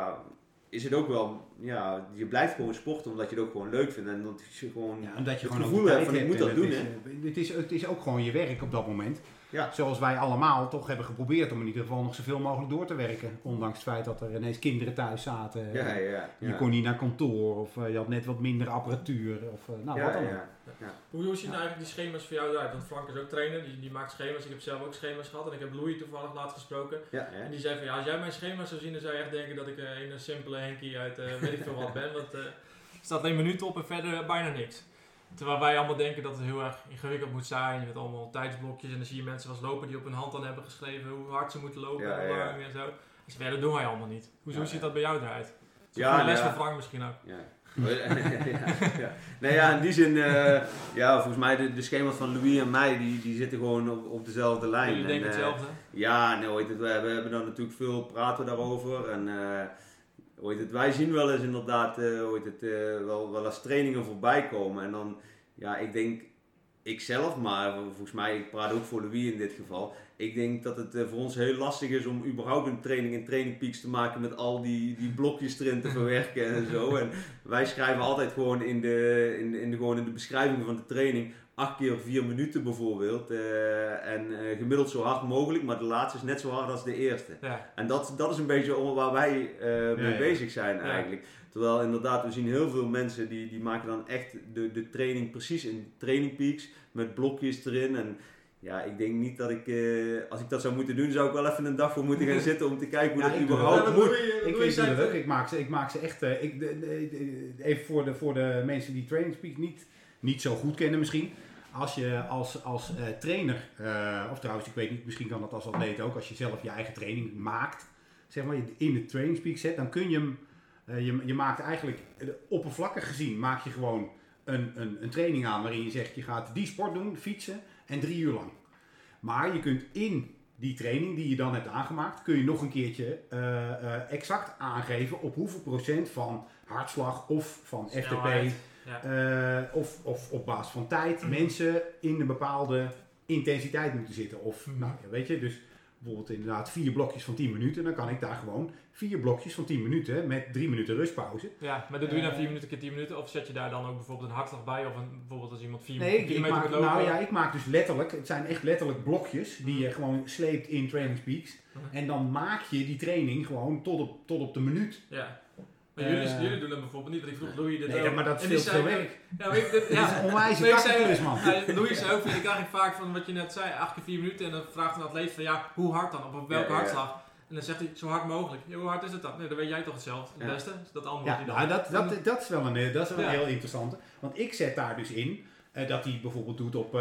is het ook wel, je blijft gewoon sporten omdat je het ook gewoon leuk vindt. En dat je gewoon omdat je het gewoon gevoel hebt van ik moet dat doen. Het is ook gewoon je werk op dat moment. Ja. Zoals wij allemaal toch hebben geprobeerd om in ieder geval nog zoveel mogelijk door te werken. Ondanks het feit dat er ineens kinderen thuis zaten. Je kon niet naar kantoor of je had net wat minder apparatuur. Of, wat dan ook. Ja. Hoe zien nou eigenlijk die schema's voor jou eruit? Want Frank is ook trainer, die maakt schema's. Ik heb zelf ook schema's gehad en ik heb Louis toevallig laatst gesproken. En die zei van als jij mijn schema's zou zien, dan zou je echt denken dat ik een simpele Henkie uit weet ik veel wat ben. Want er staat alleen minuten op en verder bijna niks. Terwijl wij allemaal denken dat het heel erg ingewikkeld moet zijn. Je hebt allemaal tijdsblokjes en dan zie je mensen als lopen die op hun hand dan hebben geschreven hoe hard ze moeten lopen en hoe lang en zo. Dus dat doen wij allemaal niet. Hoe ziet dat bij jou eruit? Een les van Frank misschien ook. In die zin, volgens mij de schema's van Louis en mij, die zitten gewoon op dezelfde lijn. Jullie denken hetzelfde? We hebben dan natuurlijk veel praten daarover. En wij zien wel eens inderdaad wel als trainingen voorbij komen. En dan, ik denk, ikzelf, maar volgens mij, ik praat ook voor Louis in dit geval. Ik denk dat het voor ons heel lastig is om überhaupt een training in Training Peaks te maken met al die blokjes erin te verwerken en zo. En wij schrijven altijd gewoon in de beschrijving van de training 8 keer 4 minuten bijvoorbeeld. En gemiddeld zo hard mogelijk, maar de laatste is net zo hard als de eerste. Ja. En dat is een beetje waar wij mee bezig zijn eigenlijk. Terwijl inderdaad, we zien heel veel mensen die maken dan echt de training precies in Training Peaks met blokjes erin. En ik denk niet dat als ik dat zou moeten doen, zou ik wel even een dag voor moeten gaan zitten om te kijken hoe dat überhaupt moet. Ik maak ze echt, even voor de mensen die Training Peaks niet zo goed kennen misschien. Als je als trainer, of trouwens ik weet niet, misschien kan dat als atleet ook, als je zelf je eigen training maakt, zeg maar, in de trainingspeak zet, dan kun je hem, je maakt eigenlijk, oppervlakkig gezien, maak je gewoon een training aan waarin je zegt, je gaat die sport doen, fietsen en 3 uur lang. Maar je kunt in die training die je dan hebt aangemaakt, kun je nog een keertje exact aangeven op hoeveel procent van hartslag of van FTP of op basis van tijd mensen in een bepaalde intensiteit moeten zitten. Of, nou, weet je, dus bijvoorbeeld inderdaad 4 blokjes van 10 minuten, dan kan ik daar gewoon 4 blokjes van 10 minuten met 3 minuten rustpauze. Ja, maar dat doe je dan 4 minuten keer 10 minuten of zet je daar dan ook bijvoorbeeld een hartslag bij of bijvoorbeeld als iemand 4 kilometer moet lopen? Nou ja, ik maak dus letterlijk, het zijn echt letterlijk blokjes die je gewoon sleept in trainingspeaks en dan maak je die training gewoon tot op de minuut. Ja. Maar jullie doen dat bijvoorbeeld niet, want ik vroeg Louis dit ook. Nee, maar dat is veel te werk. Ja, dit is een onwijze kakkelus, man. Louis zei ook, ik krijg vaak van wat je net zei, 8 keer 4 minuten en dan vraagt een atleet van ja, hoe hard dan? Op welke hartslag? En dan zegt hij, zo hard mogelijk. Ja, hoe hard is het dan? Nee, dan weet jij toch hetzelfde. Het beste is dat antwoord hij dan. Dat is wel een heel interessante. Want ik zet daar dus in dat hij bijvoorbeeld doet op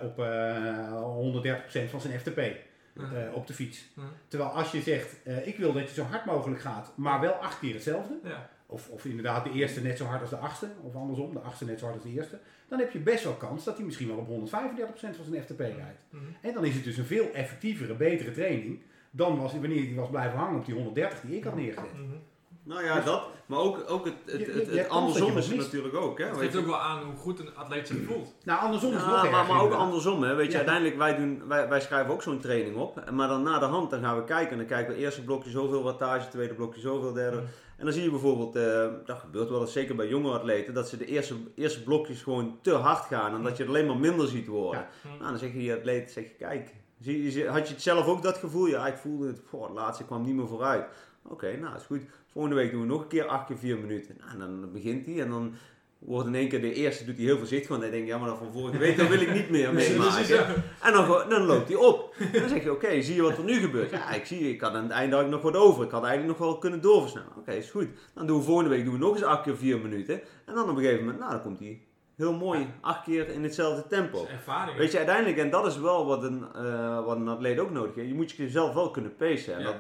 130% van zijn FTP. Op de fiets. Terwijl als je zegt, ik wil dat je zo hard mogelijk gaat, maar wel 8 keer hetzelfde. Ja. Of inderdaad de eerste net zo hard als de achtste, of andersom, de achtste net zo hard als de eerste. Dan heb je best wel kans dat hij misschien wel op 135% van zijn FTP rijdt. En dan is het dus een veel effectievere, betere training dan wanneer hij was blijven hangen op die 130 die ik had neergezet. Nou ja, dat. Maar ook het andersom is het natuurlijk ook. Hè? Het geeft ook wel aan hoe goed een atleet zich voelt. Nou, andersom is het nog erger. Maar ook andersom. Hè? Weet je, uiteindelijk, wij schrijven ook zo'n training op. Maar dan na de hand dan gaan we kijken. En dan kijken we eerste blokje zoveel wattage, tweede blokje zoveel, derde. En dan zie je bijvoorbeeld, dat gebeurt wel eens zeker bij jonge atleten, dat ze de eerste blokjes gewoon te hard gaan. En dat je het alleen maar minder ziet worden. Nou, dan zeg je die atleet, kijk, had je het zelf ook dat gevoel? Ja, ik voelde het, het laatste kwam niet meer vooruit. Oké, nou is goed. Volgende week doen we nog een keer 8 keer 4 minuten. Nou, en dan begint hij en dan wordt in één keer de eerste doet hij heel voorzichtig. Want hij denkt, ja maar dat van vorige week dat wil ik niet meer meemaken. En dan loopt hij op. En dan zeg je, oké, zie je wat er nu gebeurt? Ja, ik had aan het einde nog wat over. Ik had eigenlijk nog wel kunnen doorversnellen. Oké, is goed. Dan doen we volgende week nog eens 8 keer 4 minuten. En dan op een gegeven moment, dan komt hij heel mooi 8 keer in hetzelfde tempo. Ervaring. Weet je, uiteindelijk, en dat is wel wat een atleet ook nodig heeft. Je moet jezelf wel kunnen pacen. En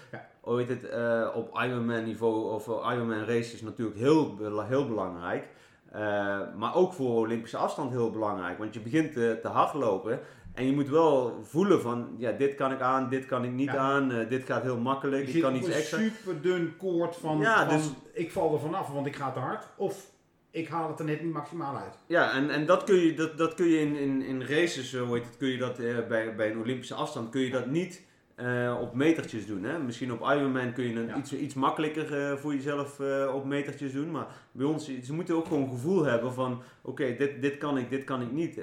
op Ironman niveau of Ironman race is natuurlijk heel belangrijk. Maar ook voor Olympische afstand heel belangrijk. Want je begint te hardlopen. En je moet wel voelen van, ja, dit kan ik aan, dit kan ik niet aan. Dit gaat heel makkelijk. Je kan iets extra. Een super dun koord van ik val er vanaf, want ik ga te hard. Of ik haal het er net niet maximaal uit. Ja, en dat kun je in races, kun je dat bij een Olympische afstand, kun je dat niet op metertjes doen. Hè? Misschien op Ironman kun je iets makkelijker voor jezelf op metertjes doen. Maar bij ons, ze moeten ook gewoon een gevoel hebben van, oké, dit kan ik niet.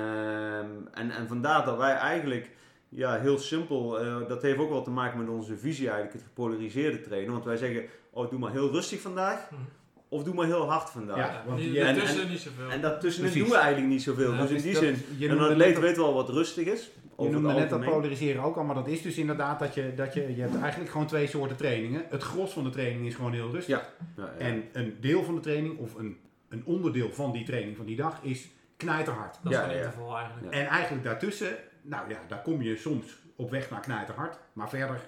En vandaar dat wij eigenlijk, ja, heel simpel, dat heeft ook wel te maken met onze visie eigenlijk, het gepolariseerde trainen. Want wij zeggen, doe maar heel rustig vandaag. Of doe maar heel hard vandaag. Ja, want daartussen niet zoveel. En daartussenin doen we eigenlijk niet zoveel. Ja, dus in die zin, een atleet weet wel wat rustig is. Je noemde net dat polariseren ook al, maar dat is dus inderdaad dat je hebt eigenlijk gewoon 2 soorten trainingen. Het gros van de training is gewoon heel rustig. Ja. En een deel van de training, of een onderdeel van die training van die dag, is knijterhard. Dat is een interval eigenlijk. En eigenlijk daartussen, nou ja, daar kom je soms op weg naar knijterhard, maar verder.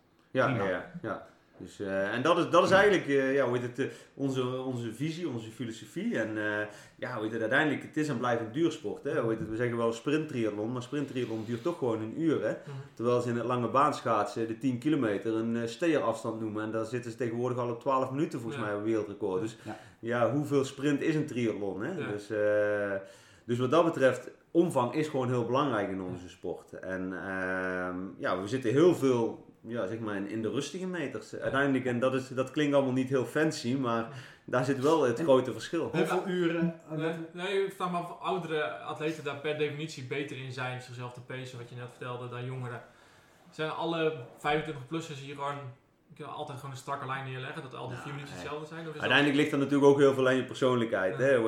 Ja. Dus, en dat is eigenlijk onze visie, onze filosofie. En uiteindelijk, het is en blijft een duursport. Hè? We zeggen wel sprinttriathlon, maar sprinttriathlon duurt toch gewoon 1 uur. Hè? Terwijl ze in het lange baanschaatsen de 10 kilometer een steerafstand noemen. En daar zitten ze tegenwoordig al op 12 minuten volgens mij op wereldrecord. Dus hoeveel sprint is een triathlon? Hè? Ja. Dus wat dat betreft, omvang is gewoon heel belangrijk in onze sport. En we zitten heel veel in de rustige meters. Uiteindelijk, en dat klinkt allemaal niet heel fancy, maar daar zit wel het grote verschil. Hoeveel uren? Ik vraag me af of oudere atleten daar per definitie beter in zijn, zichzelf te pacen, wat je net vertelde, dan jongeren. Zijn alle 25-plussers hier gewoon altijd gewoon een strakke lijn neerleggen, dat al die 4 minuten hetzelfde zijn? Of is uiteindelijk ligt er natuurlijk ook heel veel aan je persoonlijkheid. Hè?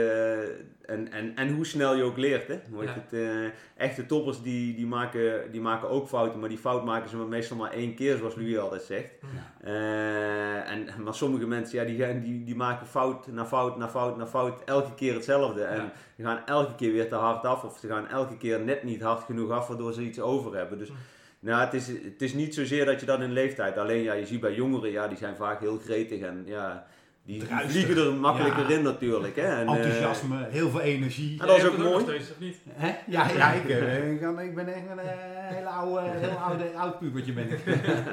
En hoe snel je ook leert. Hè? Echte toppers die maken ook fouten, maar die fout maken ze meestal maar 1 keer, zoals Louis altijd zegt. Maar sommige mensen die maken fout na fout, elke keer hetzelfde. En die gaan elke keer weer te hard af, of ze gaan elke keer net niet hard genoeg af, waardoor ze iets over hebben. Dus Nou, het is niet zozeer dat je dat in leeftijd... Alleen je ziet bij jongeren, die zijn vaak heel gretig en die vliegen er makkelijker in natuurlijk. Hè? En, enthousiasme, heel veel energie. En dat is ook mooi. Nog steeds, of niet? Hè? Ik ben echt een hele oud pubertje ben ik.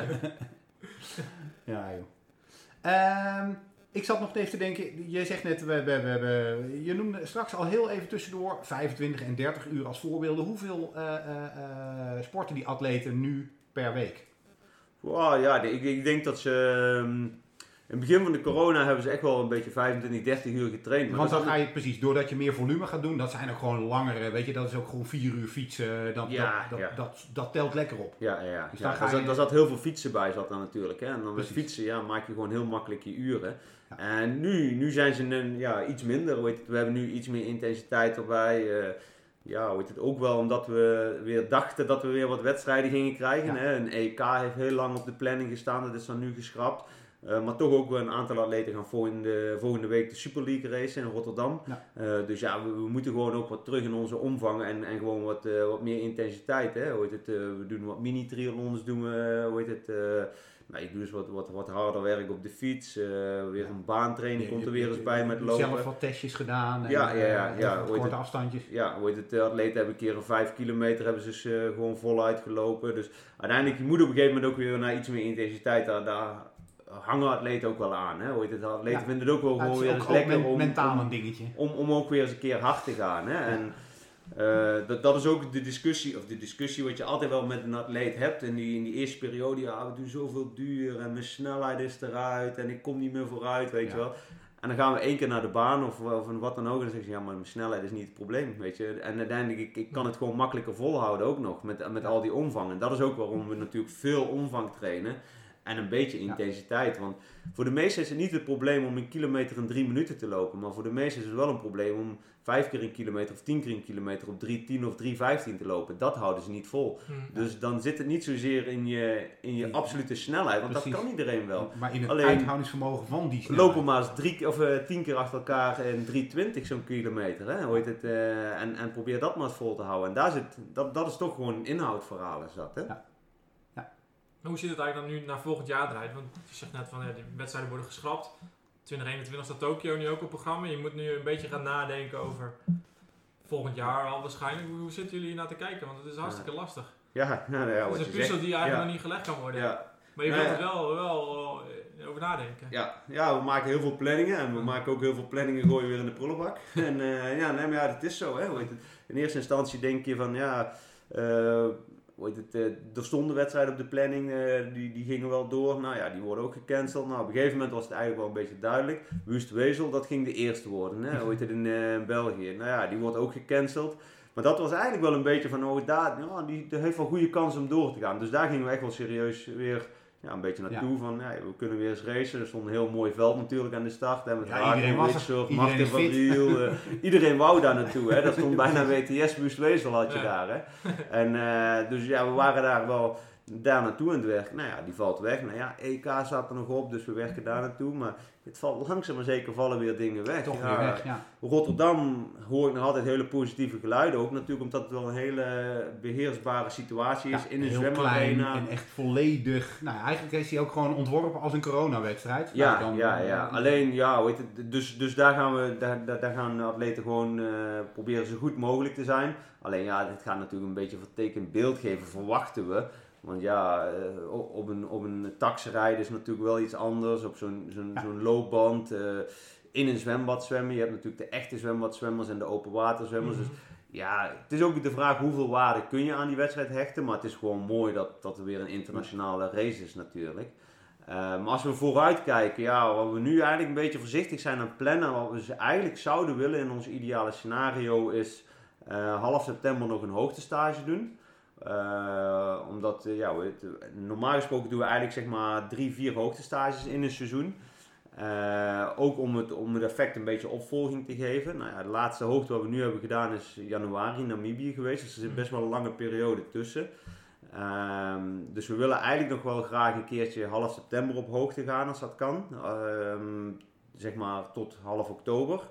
Ja, joh. Ik zat nog even te denken, je zegt net, je noemde straks al heel even tussendoor 25 en 30 uur als voorbeelden. Hoeveel sporten die atleten nu per week? Wow, ik denk dat ze... in het begin van de corona hebben ze echt wel een beetje 25, 30 uur getraind. Maar want dan ga je precies, doordat je meer volume gaat doen, dat zijn ook gewoon langere, weet je, dat is ook gewoon 4 uur fietsen, dat telt lekker op. Ja. Dus daar zat heel veel fietsen bij natuurlijk. Hè? En dan met fietsen maak je gewoon heel makkelijk je uren. Ja. En nu zijn ze iets minder, we hebben nu iets meer intensiteit erbij. Ook wel omdat we weer dachten dat we weer wat wedstrijden gingen krijgen. Ja. Hè? Een EK heeft heel lang op de planning gestaan, dat is dan nu geschrapt. Maar toch ook een aantal atleten gaan volgende week de Super League race in Rotterdam. Ja. Dus we moeten gewoon ook wat terug in onze omvang en gewoon wat meer intensiteit. Hè? We doen wat mini-triathlons, ik doe dus wat harder werk op de fiets. Weer een baantraining komt er weer eens bij met lopen. Zelf wat testjes gedaan. Korte afstandjes. Ja, atleten hebben een keer een 5 kilometer hebben ze gewoon voluit gelopen. Dus uiteindelijk, je moet op een gegeven moment ook weer naar iets meer intensiteit. Daar hangen atleten ook wel aan. Hè? Atleten vinden het ook wel gewoon weer eens lekker om mentaal een dingetje. Om ook weer eens een keer hard te gaan. Hè? En dat is ook de discussie wat je altijd wel met een atleet hebt. In die eerste periode, we doen zoveel duur en mijn snelheid is eruit en ik kom niet meer vooruit, weet je wel. En dan gaan we 1 keer naar de baan of wat dan ook. En dan zeggen ze, maar mijn snelheid is niet het probleem, weet je. En uiteindelijk, ik kan het gewoon makkelijker volhouden ook nog met al die omvang. En dat is ook waarom we natuurlijk veel omvang trainen. En een beetje intensiteit. Want voor de meesten is het niet het probleem om een kilometer in 3 minuten te lopen. Maar voor de meesten is het wel een probleem om 5 keer een kilometer of 10 keer een kilometer op 3:10 of 3:15 te lopen. Dat houden ze niet vol. Dus dan zit het niet zozeer in je absolute snelheid. Want dat kan iedereen wel. Maar in het uithoudingsvermogen van die snelheid. Lopen maar eens 10 keer achter elkaar in 3:20 zo'n kilometer. Hè? En probeer dat maar eens vol te houden. En dat is toch gewoon een inhoudverhaal is dat. Hè? Ja. Hoe zit het eigenlijk dan nu naar volgend jaar draait? Want je zegt net van die wedstrijden worden geschrapt. 2021 staat Tokio nu ook op programma. Je moet nu een beetje gaan nadenken over volgend jaar al waarschijnlijk. Hoe zitten jullie hier naar te kijken? Want het is hartstikke lastig. Het is een puzzel die eigenlijk nog niet gelegd kan worden. Ja. Maar je wilt het wel over nadenken. Ja, we maken heel veel planningen. En we maken ook heel veel planningen gooien weer in de prullenbak. En dat is zo. Hè. In eerste instantie denk je van er stonden wedstrijden op de planning, die gingen wel door. Die worden ook gecanceld. Op een gegeven moment was het eigenlijk wel een beetje duidelijk. Wust-Wezel, dat ging de eerste worden. Hè? In België. Die wordt ook gecanceld. Maar dat was eigenlijk wel een beetje van, die heeft wel goede kans om door te gaan. Dus daar gingen we echt wel serieus weer een beetje naartoe van, we kunnen weer eens racen. Er stond een heel mooi veld natuurlijk aan de start. Hè, met Rakovic, Martin van Riel. Iedereen wou daar naartoe. Hè. Dat stond bijna WTS Wust-Wezel had je daar. Hè. En dus we waren daar wel daar naartoe aan het werken. Die valt weg. EK zat er nog op, dus we werken daar naartoe. Maar het valt langzaam maar zeker vallen weer dingen weg. Toch weer weg, Rotterdam hoor ik nog altijd hele positieve geluiden. Ook natuurlijk omdat het wel een hele beheersbare situatie is in een zwemarena. En echt volledig. Eigenlijk is hij ook gewoon ontworpen als een coronawedstrijd. Alleen, dus daar gaan de atleten gewoon proberen zo goed mogelijk te zijn. Alleen dit gaat natuurlijk een beetje vertekend beeld geven, verwachten we. Want op een taxirijden is natuurlijk wel iets anders. Op zo'n loopband, in een zwembad zwemmen. Je hebt natuurlijk de echte zwembadzwemmers en de openwaterzwemmers. Dus het is ook de vraag hoeveel waarde kun je aan die wedstrijd hechten. Maar het is gewoon mooi dat er weer een internationale race is natuurlijk. Maar als we vooruit kijken, wat we nu eigenlijk een beetje voorzichtig zijn aan het plannen. Wat we eigenlijk zouden willen in ons ideale scenario is half september nog een hoogtestage doen. Omdat, normaal gesproken doen we eigenlijk zeg maar 3-4 hoogtestages in een seizoen. Ook om het effect een beetje opvolging te geven. De laatste hoogte wat we nu hebben gedaan is januari in Namibië geweest. Dus er zit best wel een lange periode tussen. Dus we willen eigenlijk nog wel graag een keertje half september op hoogte gaan als dat kan. Zeg maar tot half oktober.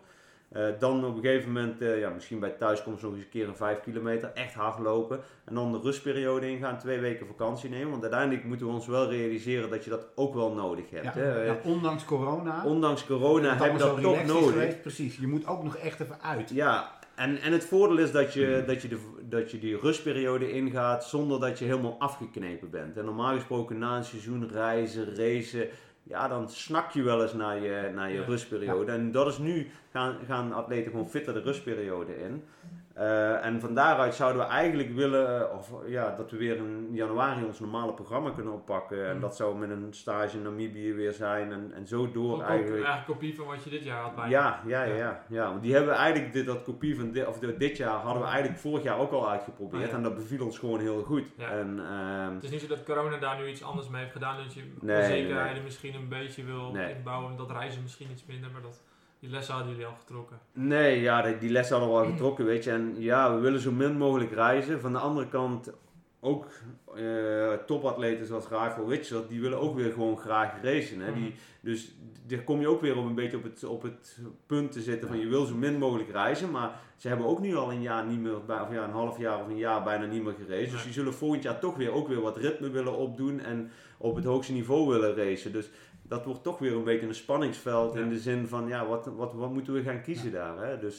Dan op een gegeven moment, misschien bij thuiskomst nog eens een keer een 5 kilometer, echt hardlopen. En dan de rustperiode ingaan, 2 weken vakantie nemen. Want uiteindelijk moeten we ons wel realiseren dat je dat ook wel nodig hebt. Ondanks corona. Ondanks corona heb je dat toch nodig. Geweest, precies, je moet ook nog echt even uit. Ja, en het voordeel is dat je die rustperiode ingaat zonder dat je helemaal afgeknepen bent. En normaal gesproken na een seizoen reizen, racen, ja, dan snak je wel eens naar je rustperiode. Ja. En dat is nu, gaan atleten gewoon fitter de rustperiode in. En van daaruit zouden we eigenlijk willen, dat we weer in januari ons normale programma kunnen oppakken. En dat zou met een stage in Namibië weer zijn en zo door eigenlijk. Eigenlijk kopie van wat je dit jaar had bijna. Ja. Want die hebben we eigenlijk, dat kopie van dit jaar hadden we eigenlijk vorig jaar ook al uitgeprobeerd. En dat beviel ons gewoon heel goed. Ja. En, het is niet zo dat corona daar nu iets anders mee heeft gedaan. Dat je onzekerheden misschien een beetje wil inbouwen. Dat reizen misschien iets minder, maar die lessen hadden jullie al getrokken? Nee, die lessen hadden we al getrokken, weet je. En we willen zo min mogelijk reizen. Van de andere kant ook topatleten zoals Rafael Witscher, die willen ook weer gewoon graag racen. Hè. Dus daar kom je ook weer een beetje op het punt te zitten van je wil zo min mogelijk reizen. Maar ze hebben ook nu al een jaar niet meer, of een half jaar of een jaar bijna niet meer geraced. Dus die zullen volgend jaar toch weer wat ritme willen opdoen en op het hoogste niveau willen racen. Dus dat wordt toch weer een beetje een spanningsveld in de zin van, wat moeten we gaan kiezen daar. Hè? Dus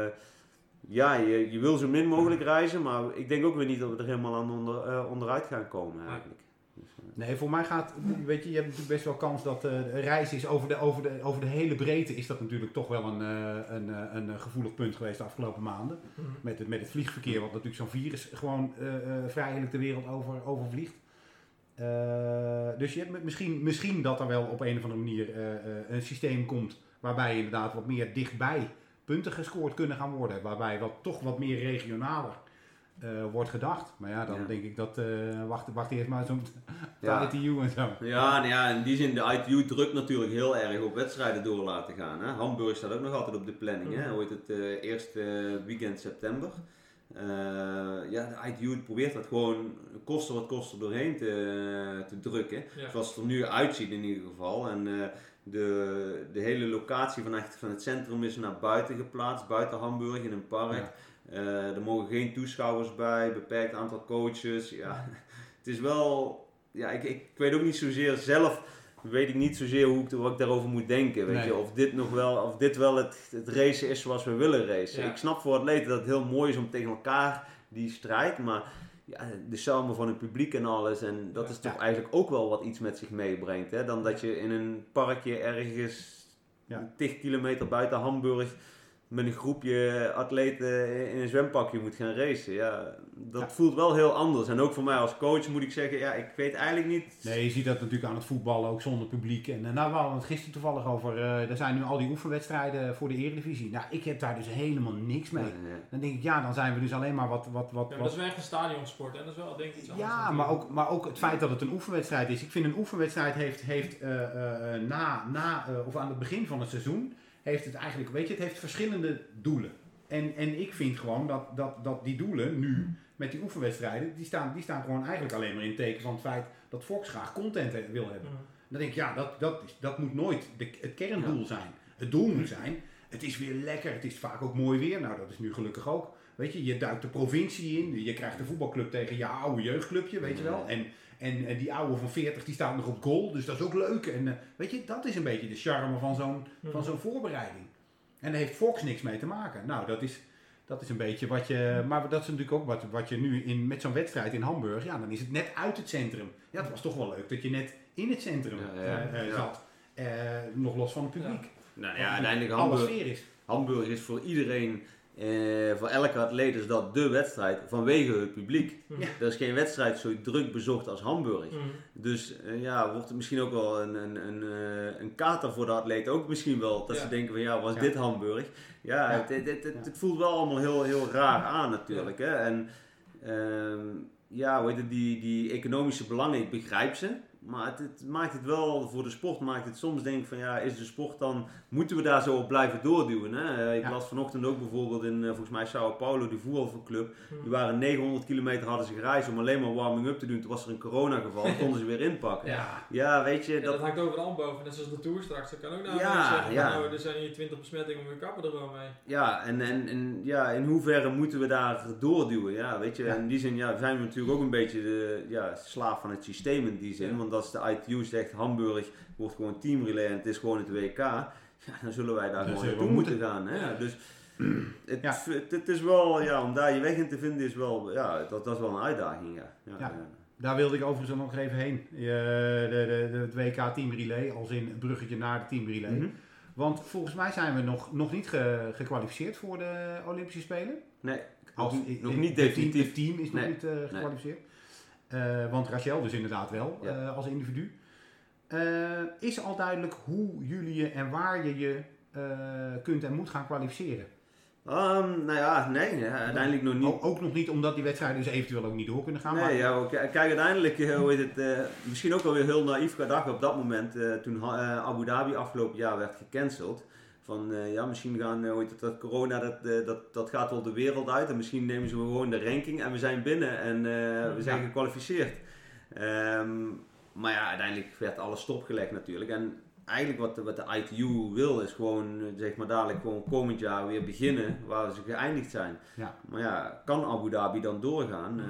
je wil zo min mogelijk reizen, maar ik denk ook weer niet dat we er helemaal aan onderuit gaan komen eigenlijk. Dus, nee, voor mij gaat, weet je hebt natuurlijk best wel kans dat reizen is over de hele breedte is dat natuurlijk toch wel een gevoelig punt geweest de afgelopen maanden. Met het vliegverkeer, wat natuurlijk zo'n virus gewoon vrijelijk de wereld overvliegt. Dus je hebt misschien dat er wel op een of andere manier een systeem komt waarbij inderdaad wat meer dichtbij punten gescoord kunnen gaan worden. Waarbij toch wat meer regionaler wordt gedacht. Maar ja, dan denk ik dat wacht eerst maar zo'n ITU en zo. Ja, in die zin de ITU drukt natuurlijk heel erg op wedstrijden door laten gaan. Hè? Hamburg staat ook nog altijd op de planning. Hè? Hoe heet het eerste weekend september. De ITU probeert dat gewoon kosten wat kosten doorheen te drukken. Zoals het er nu uitziet in ieder geval. En de hele locatie van het centrum is naar buiten geplaatst, buiten Hamburg in een park. Er mogen geen toeschouwers bij, beperkt aantal coaches. Ja, het is wel, ik weet ook niet zozeer zelf. Weet ik niet zozeer wat ik daarover moet denken. Weet je, of dit wel het racen is zoals we willen racen. Ik snap voor atleten dat het heel mooi is om tegen elkaar die strijd, maar de samen van het publiek en alles. En dat is toch eigenlijk ook wel wat iets met zich meebrengt. Hè? Dan dat je in een parkje ergens 10 kilometer buiten Hamburg met een groepje atleten in een zwempakje moet gaan racen. Ja, dat voelt wel heel anders. En ook voor mij als coach moet ik zeggen, ik weet eigenlijk niet... Nee, je ziet dat natuurlijk aan het voetballen, ook zonder publiek. En we hadden het gisteren toevallig over, er zijn nu al die oefenwedstrijden voor de Eredivisie. Nou, ik heb daar dus helemaal niks mee. Dan denk ik, dan zijn we dus alleen maar wat... dat is wel echt een stadionsport, hè? Dat is wel denk ik iets anders. Ja, maar ook het feit dat het een oefenwedstrijd is. Ik vind een oefenwedstrijd heeft of aan het begin van het seizoen... heeft het eigenlijk, het heeft verschillende doelen. En ik vind gewoon dat die doelen nu, met die oefenwedstrijden, die staan gewoon eigenlijk alleen maar in het teken van het feit dat Fox graag content wil hebben. Dan denk ik, dat moet nooit het kerndoel zijn. Het doel moet zijn, het is weer lekker, het is vaak ook mooi weer. Nou, dat is nu gelukkig ook. Weet je duikt de provincie in, je krijgt een voetbalclub tegen je oude jeugdclubje, weet je wel. En die oude van 40 die staat nog op goal, dus dat is ook leuk. En dat is een beetje de charme van zo'n voorbereiding. En daar heeft Fox niks mee te maken. Nou, dat is een beetje wat je... Maar dat is natuurlijk ook wat je nu met zo'n wedstrijd in Hamburg... Ja, dan is het net uit het centrum. Ja, het was toch wel leuk dat je net in het centrum zat. Nog los van het publiek. Nou ja, uiteindelijk Hamburg is voor iedereen... voor elke atleet is dat de wedstrijd vanwege het publiek. Er is geen wedstrijd zo druk bezocht als Hamburg. Dus wordt het misschien ook wel een kater voor de atleet. Ook misschien wel dat ze denken van was dit Hamburg? Het voelt wel allemaal heel, heel raar aan natuurlijk. Hè? En die economische belangen, ik begrijp ze. Maar het maakt het wel, voor de sport maakt het soms denk ik van ja, is de sport dan, moeten we daar zo op blijven doorduwen? Hè? Ik las vanochtend ook bijvoorbeeld in volgens mij Sao Paulo, die voetbalclub, die waren 900 kilometer hadden ze gereisd om alleen maar warming-up te doen. Toen was er een coronageval, konden ze weer inpakken. Ja, weet je. Dat hangt overal boven, net zoals de Tour straks. Dat kan ook zeggen nou, er zijn hier 20 besmettingen, we kappen er wel mee. Ja, en in hoeverre moeten we daar doorduwen? Ja, weet je, in die zin zijn we natuurlijk ook een beetje de slaaf van het systeem in die zin. Want als de ITU zegt Hamburg wordt gewoon teamrelay en het is gewoon het WK, dan zullen wij daar gewoon naartoe moeten gaan. Hè? Ja. Dus het is wel, om daar je weg in te vinden is wel, dat is wel een uitdaging. Ja. Daar wilde ik overigens nog even heen. Het WK teamrelay, als in het bruggetje naar de teamrelay. Mm-hmm. Want volgens mij zijn we nog niet gekwalificeerd voor de Olympische Spelen. Nee, nog niet definitief. Het team is nog niet gekwalificeerd. Want Rachel dus inderdaad wel, als individu. Is al duidelijk hoe jullie je en waar je je kunt en moet gaan kwalificeren? Nee, uiteindelijk nog niet. Ook nog niet, omdat die wedstrijden dus eventueel ook niet door kunnen gaan. Nee, kijk, uiteindelijk, misschien ook alweer heel naïef gedacht op dat moment, toen Abu Dhabi afgelopen jaar werd gecanceld. Van misschien gaan, dat corona, dat gaat wel de wereld uit en misschien nemen ze gewoon de ranking en we zijn binnen en we zijn gekwalificeerd. Maar uiteindelijk werd alles stopgelegd natuurlijk. En eigenlijk wat de ITU wil is gewoon, zeg maar dadelijk gewoon komend jaar weer beginnen waar ze geëindigd zijn. Ja. Maar kan Abu Dhabi dan doorgaan?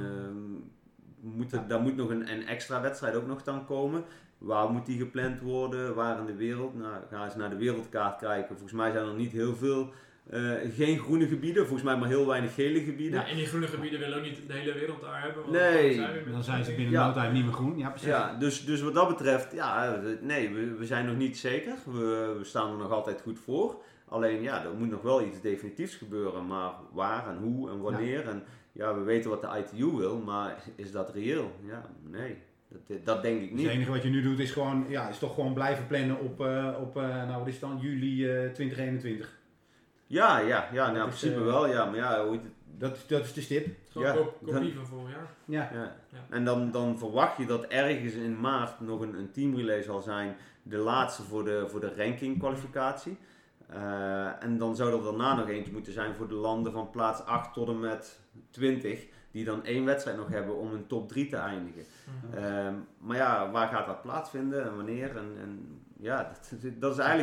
Daar moet nog een extra wedstrijd ook nog dan komen. Waar moet die gepland worden? Waar in de wereld? Nou, ga eens naar de wereldkaart kijken. Volgens mij zijn er niet heel veel, geen groene gebieden. Volgens mij maar heel weinig gele gebieden. Ja, en die groene gebieden willen ook niet de hele wereld daar hebben. Want dan zijn ze binnen no time niet meer groen. Ja, precies. Ja, dus wat dat betreft, we zijn nog niet zeker. We staan er nog altijd goed voor. Alleen er moet nog wel iets definitiefs gebeuren. Maar waar en hoe en wanneer. En we weten wat de ITU wil, maar is dat reëel? Ja, nee. Dat denk ik niet. Dus het enige wat je nu doet is gewoon, is toch gewoon blijven plannen op wat is het dan, juli 2021? Ja, in principe wel. Ja, maar hoe heet het? Dat is de stip. Kopie van vorig jaar. Ja. En dan verwacht je dat ergens in maart nog een teamrelay zal zijn, de laatste voor de ranking kwalificatie. En dan zou er daarna nog eentje moeten zijn voor de landen van plaats 8 tot en met 20. Die dan 1 wedstrijd nog hebben om een top 3 te eindigen. Mm-hmm. Maar waar gaat dat plaatsvinden en wanneer? Dat is eigenlijk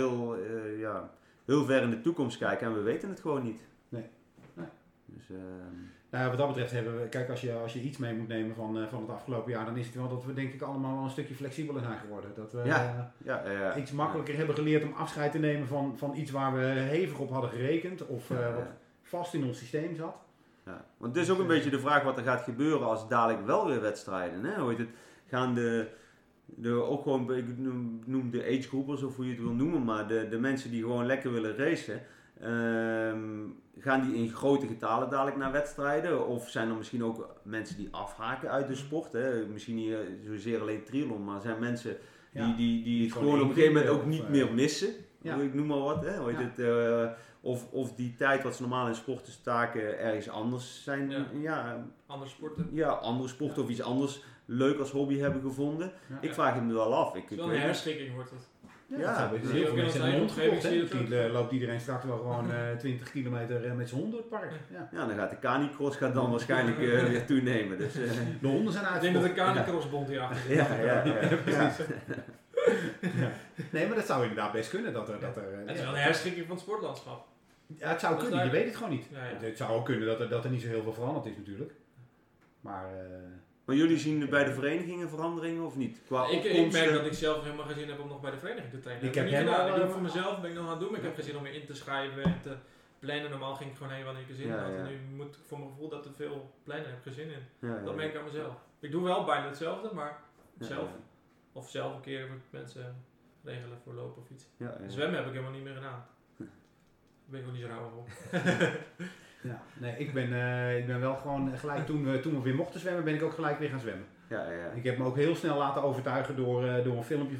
heel ver in de toekomst kijken en we weten het gewoon niet. Nee. Dus, wat dat betreft hebben we, kijk, als je iets mee moet nemen van het afgelopen jaar, dan is het wel dat we denk ik allemaal wel een stukje flexibeler zijn geworden. Dat we iets makkelijker hebben geleerd om afscheid te nemen van iets waar we hevig op hadden gerekend of wat vast in ons systeem zat. Ja, want het is ook een beetje de vraag wat er gaat gebeuren als dadelijk wel weer wedstrijden. Hè? Hoe heet het? Gaan ook gewoon, ik noem de agegroepers of hoe je het wil noemen, maar de mensen die gewoon lekker willen racen, gaan die in grote getalen dadelijk naar wedstrijden? Of zijn er misschien ook mensen die afhaken uit de sport? Hè? Misschien niet zozeer alleen triathlon, maar zijn mensen die het gewoon op een gegeven moment ook niet meer missen. Ik noem maar wat. Hè? Hoe heet het? Of die tijd wat ze normaal in sporten staken ergens anders zijn. Andere sporten. Ja, andere sporten of iets anders leuk als hobby hebben gevonden. Ik vraag hem er wel af. Het is wel een herschikking wordt het. Heel veel mensen in de omgeving loopt iedereen straks wel gewoon 20 kilometer met zijn honden door het park. Ja, dan gaat de canicross dan waarschijnlijk weer toenemen. Dus, de honden zijn uit. Ik denk dat de canicrossbond hier achter zit. Precies. Nee, maar dat zou inderdaad best kunnen. Het is wel een herschikking van het sportlandschap. Ja, het zou kunnen, je weet het gewoon niet. Het zou ook kunnen dat er niet zo heel veel veranderd is natuurlijk. Maar jullie zien bij de verenigingen veranderingen of niet? Ik merk dat ik zelf helemaal geen zin heb om nog bij de vereniging te trainen. Ik doe voor mezelf, ben ik nog aan het doen, maar ik heb geen zin om weer in te schrijven en te plannen. Normaal ging ik gewoon heen wanneer ik er zin in had. En nu moet ik voor mijn gevoel dat te veel plannen heb geen zin in. Dat merk ik aan mezelf. Ik doe wel bijna hetzelfde, maar zelf. Of zelf een keer met mensen regelen voor lopen of iets. Zwemmen heb ik helemaal niet meer gedaan. Daar ben ik ook niet zo rauw op. Nee, ik ben wel gewoon gelijk toen we weer mochten zwemmen, ben ik ook gelijk weer gaan zwemmen. Ik heb me ook heel snel laten overtuigen door een filmpje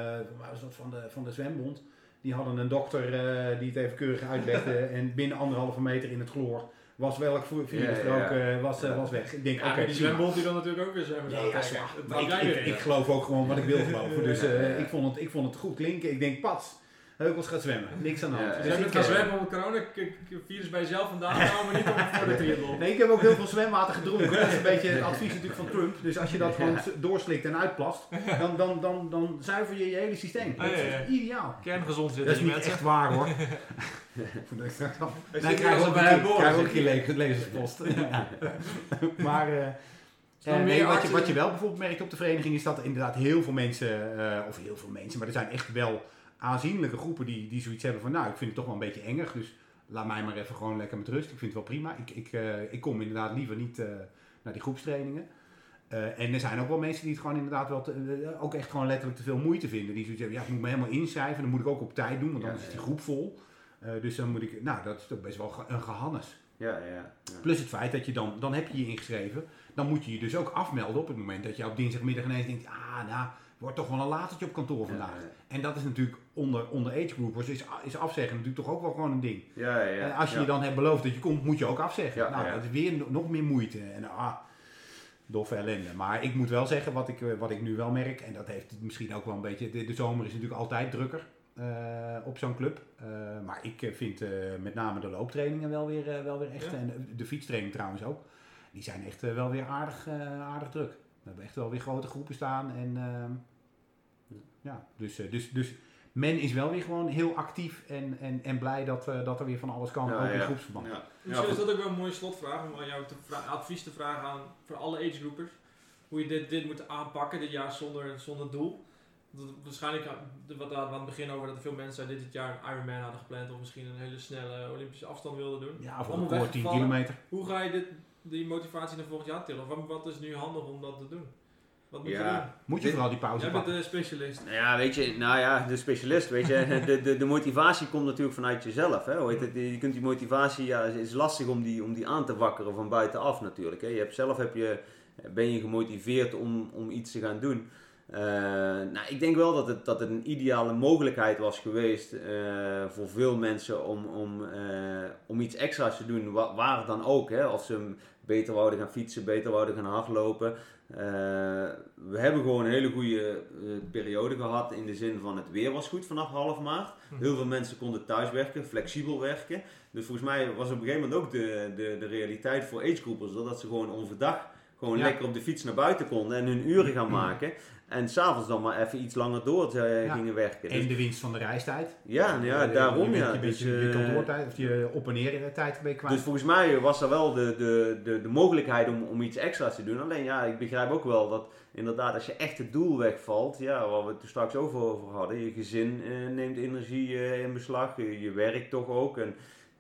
van de zwembond. Die hadden een dokter die het even keurig uitlegde en binnen 1,5 meter in het chloor was welk vierde strook was weg. Ik denk, die zwembond die dan natuurlijk ook weer zwemmen. Ik geloof ook gewoon wat ik wil geloven. Dus ik vond het goed klinken. Ik denk, Pats, Heukels gaat zwemmen. Niks aan de hand. Dus je gaat zwemmen om het coronavirus bij jezelf vandaan te houden, maar niet om voor de triathlon. Nee, ik heb ook heel veel zwemwater gedronken. Dat is een beetje het advies natuurlijk van Trump. Dus als je dat gewoon doorslikt en uitplast, dan zuiver je hele systeem. Dat is ideaal. Kerngezond zitten. Dat is niet mensen. Echt waar hoor. Nee, ik krijg ook geen lezerspost. Maar wat je wel bijvoorbeeld merkt op de vereniging is dat er inderdaad heel veel mensen, maar er zijn echt wel aanzienlijke groepen die zoiets hebben van, nou, ik vind het toch wel een beetje engig, dus laat mij maar even gewoon lekker met rust. Ik vind het wel prima. Ik kom inderdaad liever niet naar die groepstrainingen. En er zijn ook wel mensen die het gewoon inderdaad wel ook echt gewoon letterlijk te veel moeite vinden. Die zoiets hebben, ik moet me helemaal inschrijven, dan moet ik ook op tijd doen, want anders is die groep vol. Dus dan moet ik, dat is toch best wel een gehannes. Ja. Plus het feit dat je dan heb je je ingeschreven, dan moet je je dus ook afmelden op het moment dat je op dinsdagmiddag ineens denkt, wordt toch wel een latertje op kantoor vandaag. Ja. En dat is natuurlijk onder agegroupers is afzeggen natuurlijk toch ook wel gewoon een ding. En als je je dan hebt beloofd dat je komt, moet je ook afzeggen. Dat is weer nog meer moeite. En doffe ellende. Maar ik moet wel zeggen, wat ik nu wel merk, en dat heeft misschien ook wel een beetje, de zomer is natuurlijk altijd drukker op zo'n club. Maar ik vind met name de looptrainingen wel weer echt, en de fietstraining trouwens ook, die zijn echt wel weer aardig druk. We hebben echt wel weer grote groepen staan. En dus men is wel weer gewoon heel actief en blij dat er weer van alles kan, ook in groepsverband. Misschien is dat ook wel een mooie slotvraag om aan jou advies te vragen aan voor alle agegroupers. Hoe je dit moet aanpakken, dit jaar zonder doel. Waarschijnlijk, wat we aan het begin over dat er veel mensen zijn dit jaar een Ironman hadden gepland of misschien een hele snelle Olympische afstand wilden doen. Ja, of een 10 kilometer. Hoe ga je die motivatie naar volgend jaar tillen? Wat is nu handig om dat te doen? Wat moet je doen? Moet je vooral die pauze pakken? Jij bent de specialist. Ja, weet je, de specialist, weet je, de motivatie komt natuurlijk vanuit jezelf. Hè? Je kunt die motivatie, het is lastig om die aan te wakkeren van buitenaf natuurlijk. Hè? Ben je gemotiveerd om iets te gaan doen. Ik denk wel dat het een ideale mogelijkheid was geweest voor veel mensen om iets extra's te doen, waar het dan ook. Hè? Of ze beter wouden gaan fietsen, beter wouden gaan hardlopen. We hebben gewoon een hele goede periode gehad in de zin van het weer was goed vanaf half maart. Heel veel mensen konden thuis werken, flexibel werken. Dus volgens mij was op een gegeven moment ook de realiteit voor agegroupers dat ze gewoon overdag lekker op de fiets naar buiten konden en hun uren gaan maken. En s'avonds dan maar even iets langer door gingen werken. En de winst van de reistijd. Daarom. Je kantoortijd of je op- en neer tijd kwijt. Dus volgens mij was er wel de mogelijkheid om iets extra's te doen. Alleen ik begrijp ook wel dat inderdaad als je echt het doel wegvalt, waar we het er straks over hadden, je gezin neemt energie in beslag, je werk toch ook. En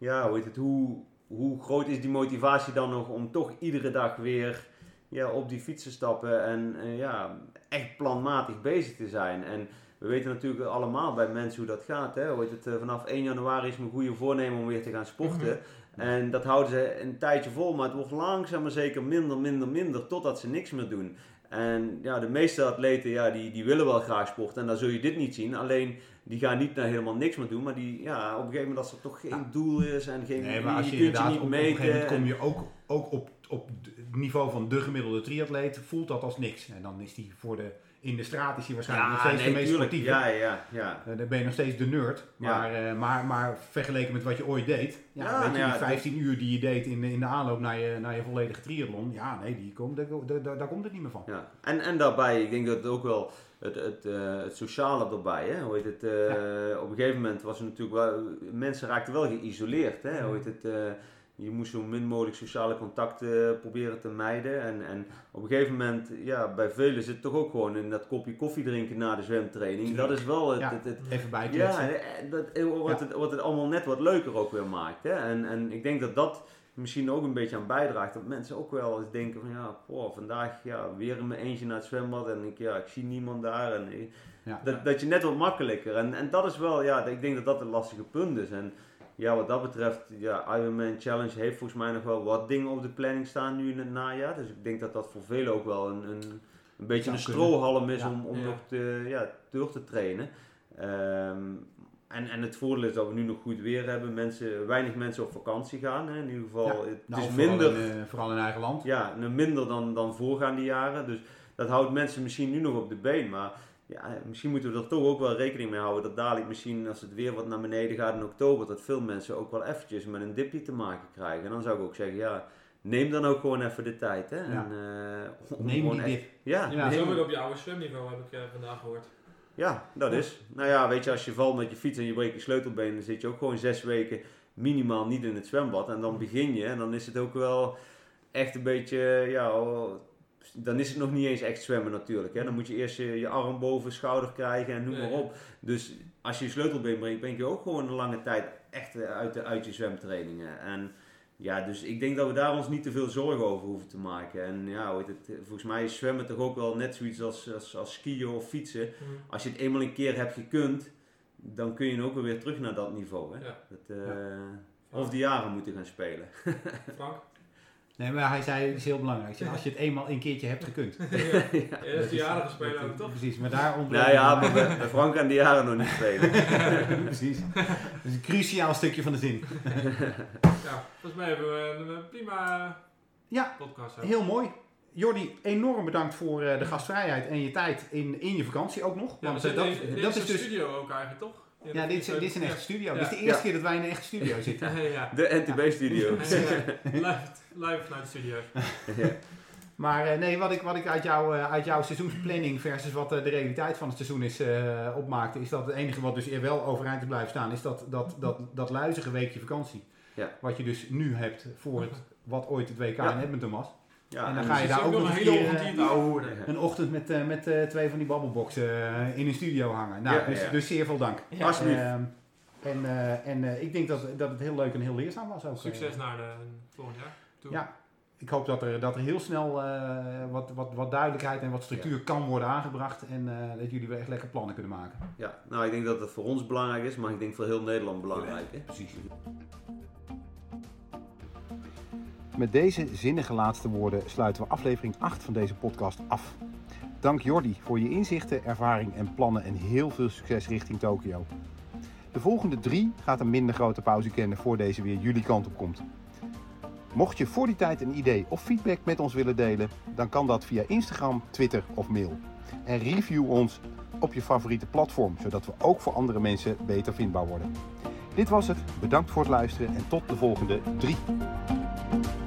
hoe groot is die motivatie dan nog om toch iedere dag weer op die fiets te stappen en echt planmatig bezig te zijn. En we weten natuurlijk allemaal bij mensen hoe dat gaat. Hè? Vanaf 1 januari is mijn goede voornemen om weer te gaan sporten. En dat houden ze een tijdje vol, maar het wordt langzaam maar zeker minder, totdat ze niks meer doen. En de meeste atleten, die willen wel graag sporten en dan zul je dit niet zien. Alleen, die gaan niet naar helemaal niks meer doen, maar die, op een gegeven moment als er toch geen doel is en geen... Nee, maar als je inderdaad op een gegeven moment kom je ook op het niveau van de gemiddelde triatleet, voelt dat als niks. En dan is die in de straat is hij waarschijnlijk nog steeds de meest sportieve. Dan ben je nog steeds de nerd. Maar vergeleken met wat je ooit deed, die 15 uur die je deed in de aanloop naar je volledige triathlon, daar komt het niet meer van. Ja. En daarbij, ik denk dat het ook wel het sociale erbij, hè? Op een gegeven moment was er natuurlijk wel, mensen raakten wel geïsoleerd, hè? Je moest zo min mogelijk sociale contacten proberen te mijden. En op een gegeven moment, bij velen zit het toch ook gewoon in dat kopje koffie drinken na de zwemtraining. Dat is wel even bijkletsen. Wat het allemaal net wat leuker ook weer maakt. Hè? En ik denk dat misschien ook een beetje aan bijdraagt. Dat mensen ook wel eens denken van vandaag weer in mijn eentje naar het zwembad. En ik zie niemand daar. En dat je net wat makkelijker. En dat is wel, ik denk dat een lastige punt is. En wat dat betreft, Ironman Challenge heeft volgens mij nog wel wat dingen op de planning staan nu in het najaar. Dus ik denk dat voor velen ook wel een beetje een strohalm is om nog door te trainen. En het voordeel is dat we nu nog goed weer hebben. Weinig mensen op vakantie gaan. Hè. In ieder geval, het is minder. Vooral in eigen land. Ja, minder dan voorgaande jaren. Dus dat houdt mensen misschien nu nog op de been. Maar misschien moeten we er toch ook wel rekening mee houden. Dat dadelijk misschien, als het weer wat naar beneden gaat in oktober, dat veel mensen ook wel eventjes met een dipje te maken krijgen. En dan zou ik ook zeggen, neem dan ook gewoon even de tijd. Hè. Ja. En, neem die dip. Zo weer op je oude zwemniveau, heb ik vandaag gehoord. Ja, dat is. Nou ja, weet je, als je valt met je fiets en je breekt je sleutelbeen, dan zit je ook gewoon 6 weken minimaal niet in het zwembad. En dan begin je en dan is het ook wel echt een beetje, dan is het nog niet eens echt zwemmen natuurlijk. Hè. Dan moet je eerst je arm boven schouder krijgen en noem maar op. Dus als je je sleutelbeen breekt, ben je ook gewoon een lange tijd echt uit je zwemtrainingen. En dus ik denk dat we daar ons niet te veel zorgen over hoeven te maken. En volgens mij is zwemmen toch ook wel net zoiets als skiën of fietsen. Als je het eenmaal een keer hebt gekund, dan kun je ook weer terug naar dat niveau. Hè? Ja. Of de jaren moeten gaan spelen. Frank? Nee, maar hij zei, het is heel belangrijk. Als je het eenmaal een keertje hebt gekund. Dat is de jarige speler ook, toch? Precies, maar daar maar bij Frank kan die jaren nog niet spelen. Precies. Dat is een cruciaal stukje van de zin. Volgens mij hebben we een prima podcast. Ja, heel mooi. Jordi, enorm bedankt voor de gastvrijheid en je tijd in je vakantie ook nog. Want dat is de studio ook eigenlijk, toch? Ja, dit is een echte studio. Dit is de eerste keer dat wij in een echte studio zitten. De NTB-studio. Live vanuit de studio. Maar wat ik uit jouw seizoensplanning versus wat de realiteit van het seizoen is opmaakte, is dat het enige wat dus wel overeind is blijven staan, is dat luizige weekje vakantie. Ja. Wat je dus nu hebt voor wat ooit het WK in Edmonton was. Ja, en dan ga je daar ook nog een ochtend met 2 van die babbelboxen in een studio hangen. Nou, dus zeer veel dank. Ja. Alsjeblieft. En ik denk dat het heel leuk en heel leerzaam was ook. Succes naar volgend jaar toe. Ja, ik hoop dat er heel snel wat duidelijkheid en wat structuur kan worden aangebracht. En dat jullie weer echt lekker plannen kunnen maken. Ja, nou ik denk dat het voor ons belangrijk is, maar ik denk voor heel Nederland belangrijk. Ja, precies. Met deze zinnige laatste woorden sluiten we aflevering 8 van deze podcast af. Dank Jordi voor je inzichten, ervaring en plannen en heel veel succes richting Tokio. De volgende 3 gaat een minder grote pauze kennen voor deze weer jullie kant op komt. Mocht je voor die tijd een idee of feedback met ons willen delen, dan kan dat via Instagram, Twitter of mail. En review ons op je favoriete platform, zodat we ook voor andere mensen beter vindbaar worden. Dit was het, bedankt voor het luisteren en tot de volgende 3.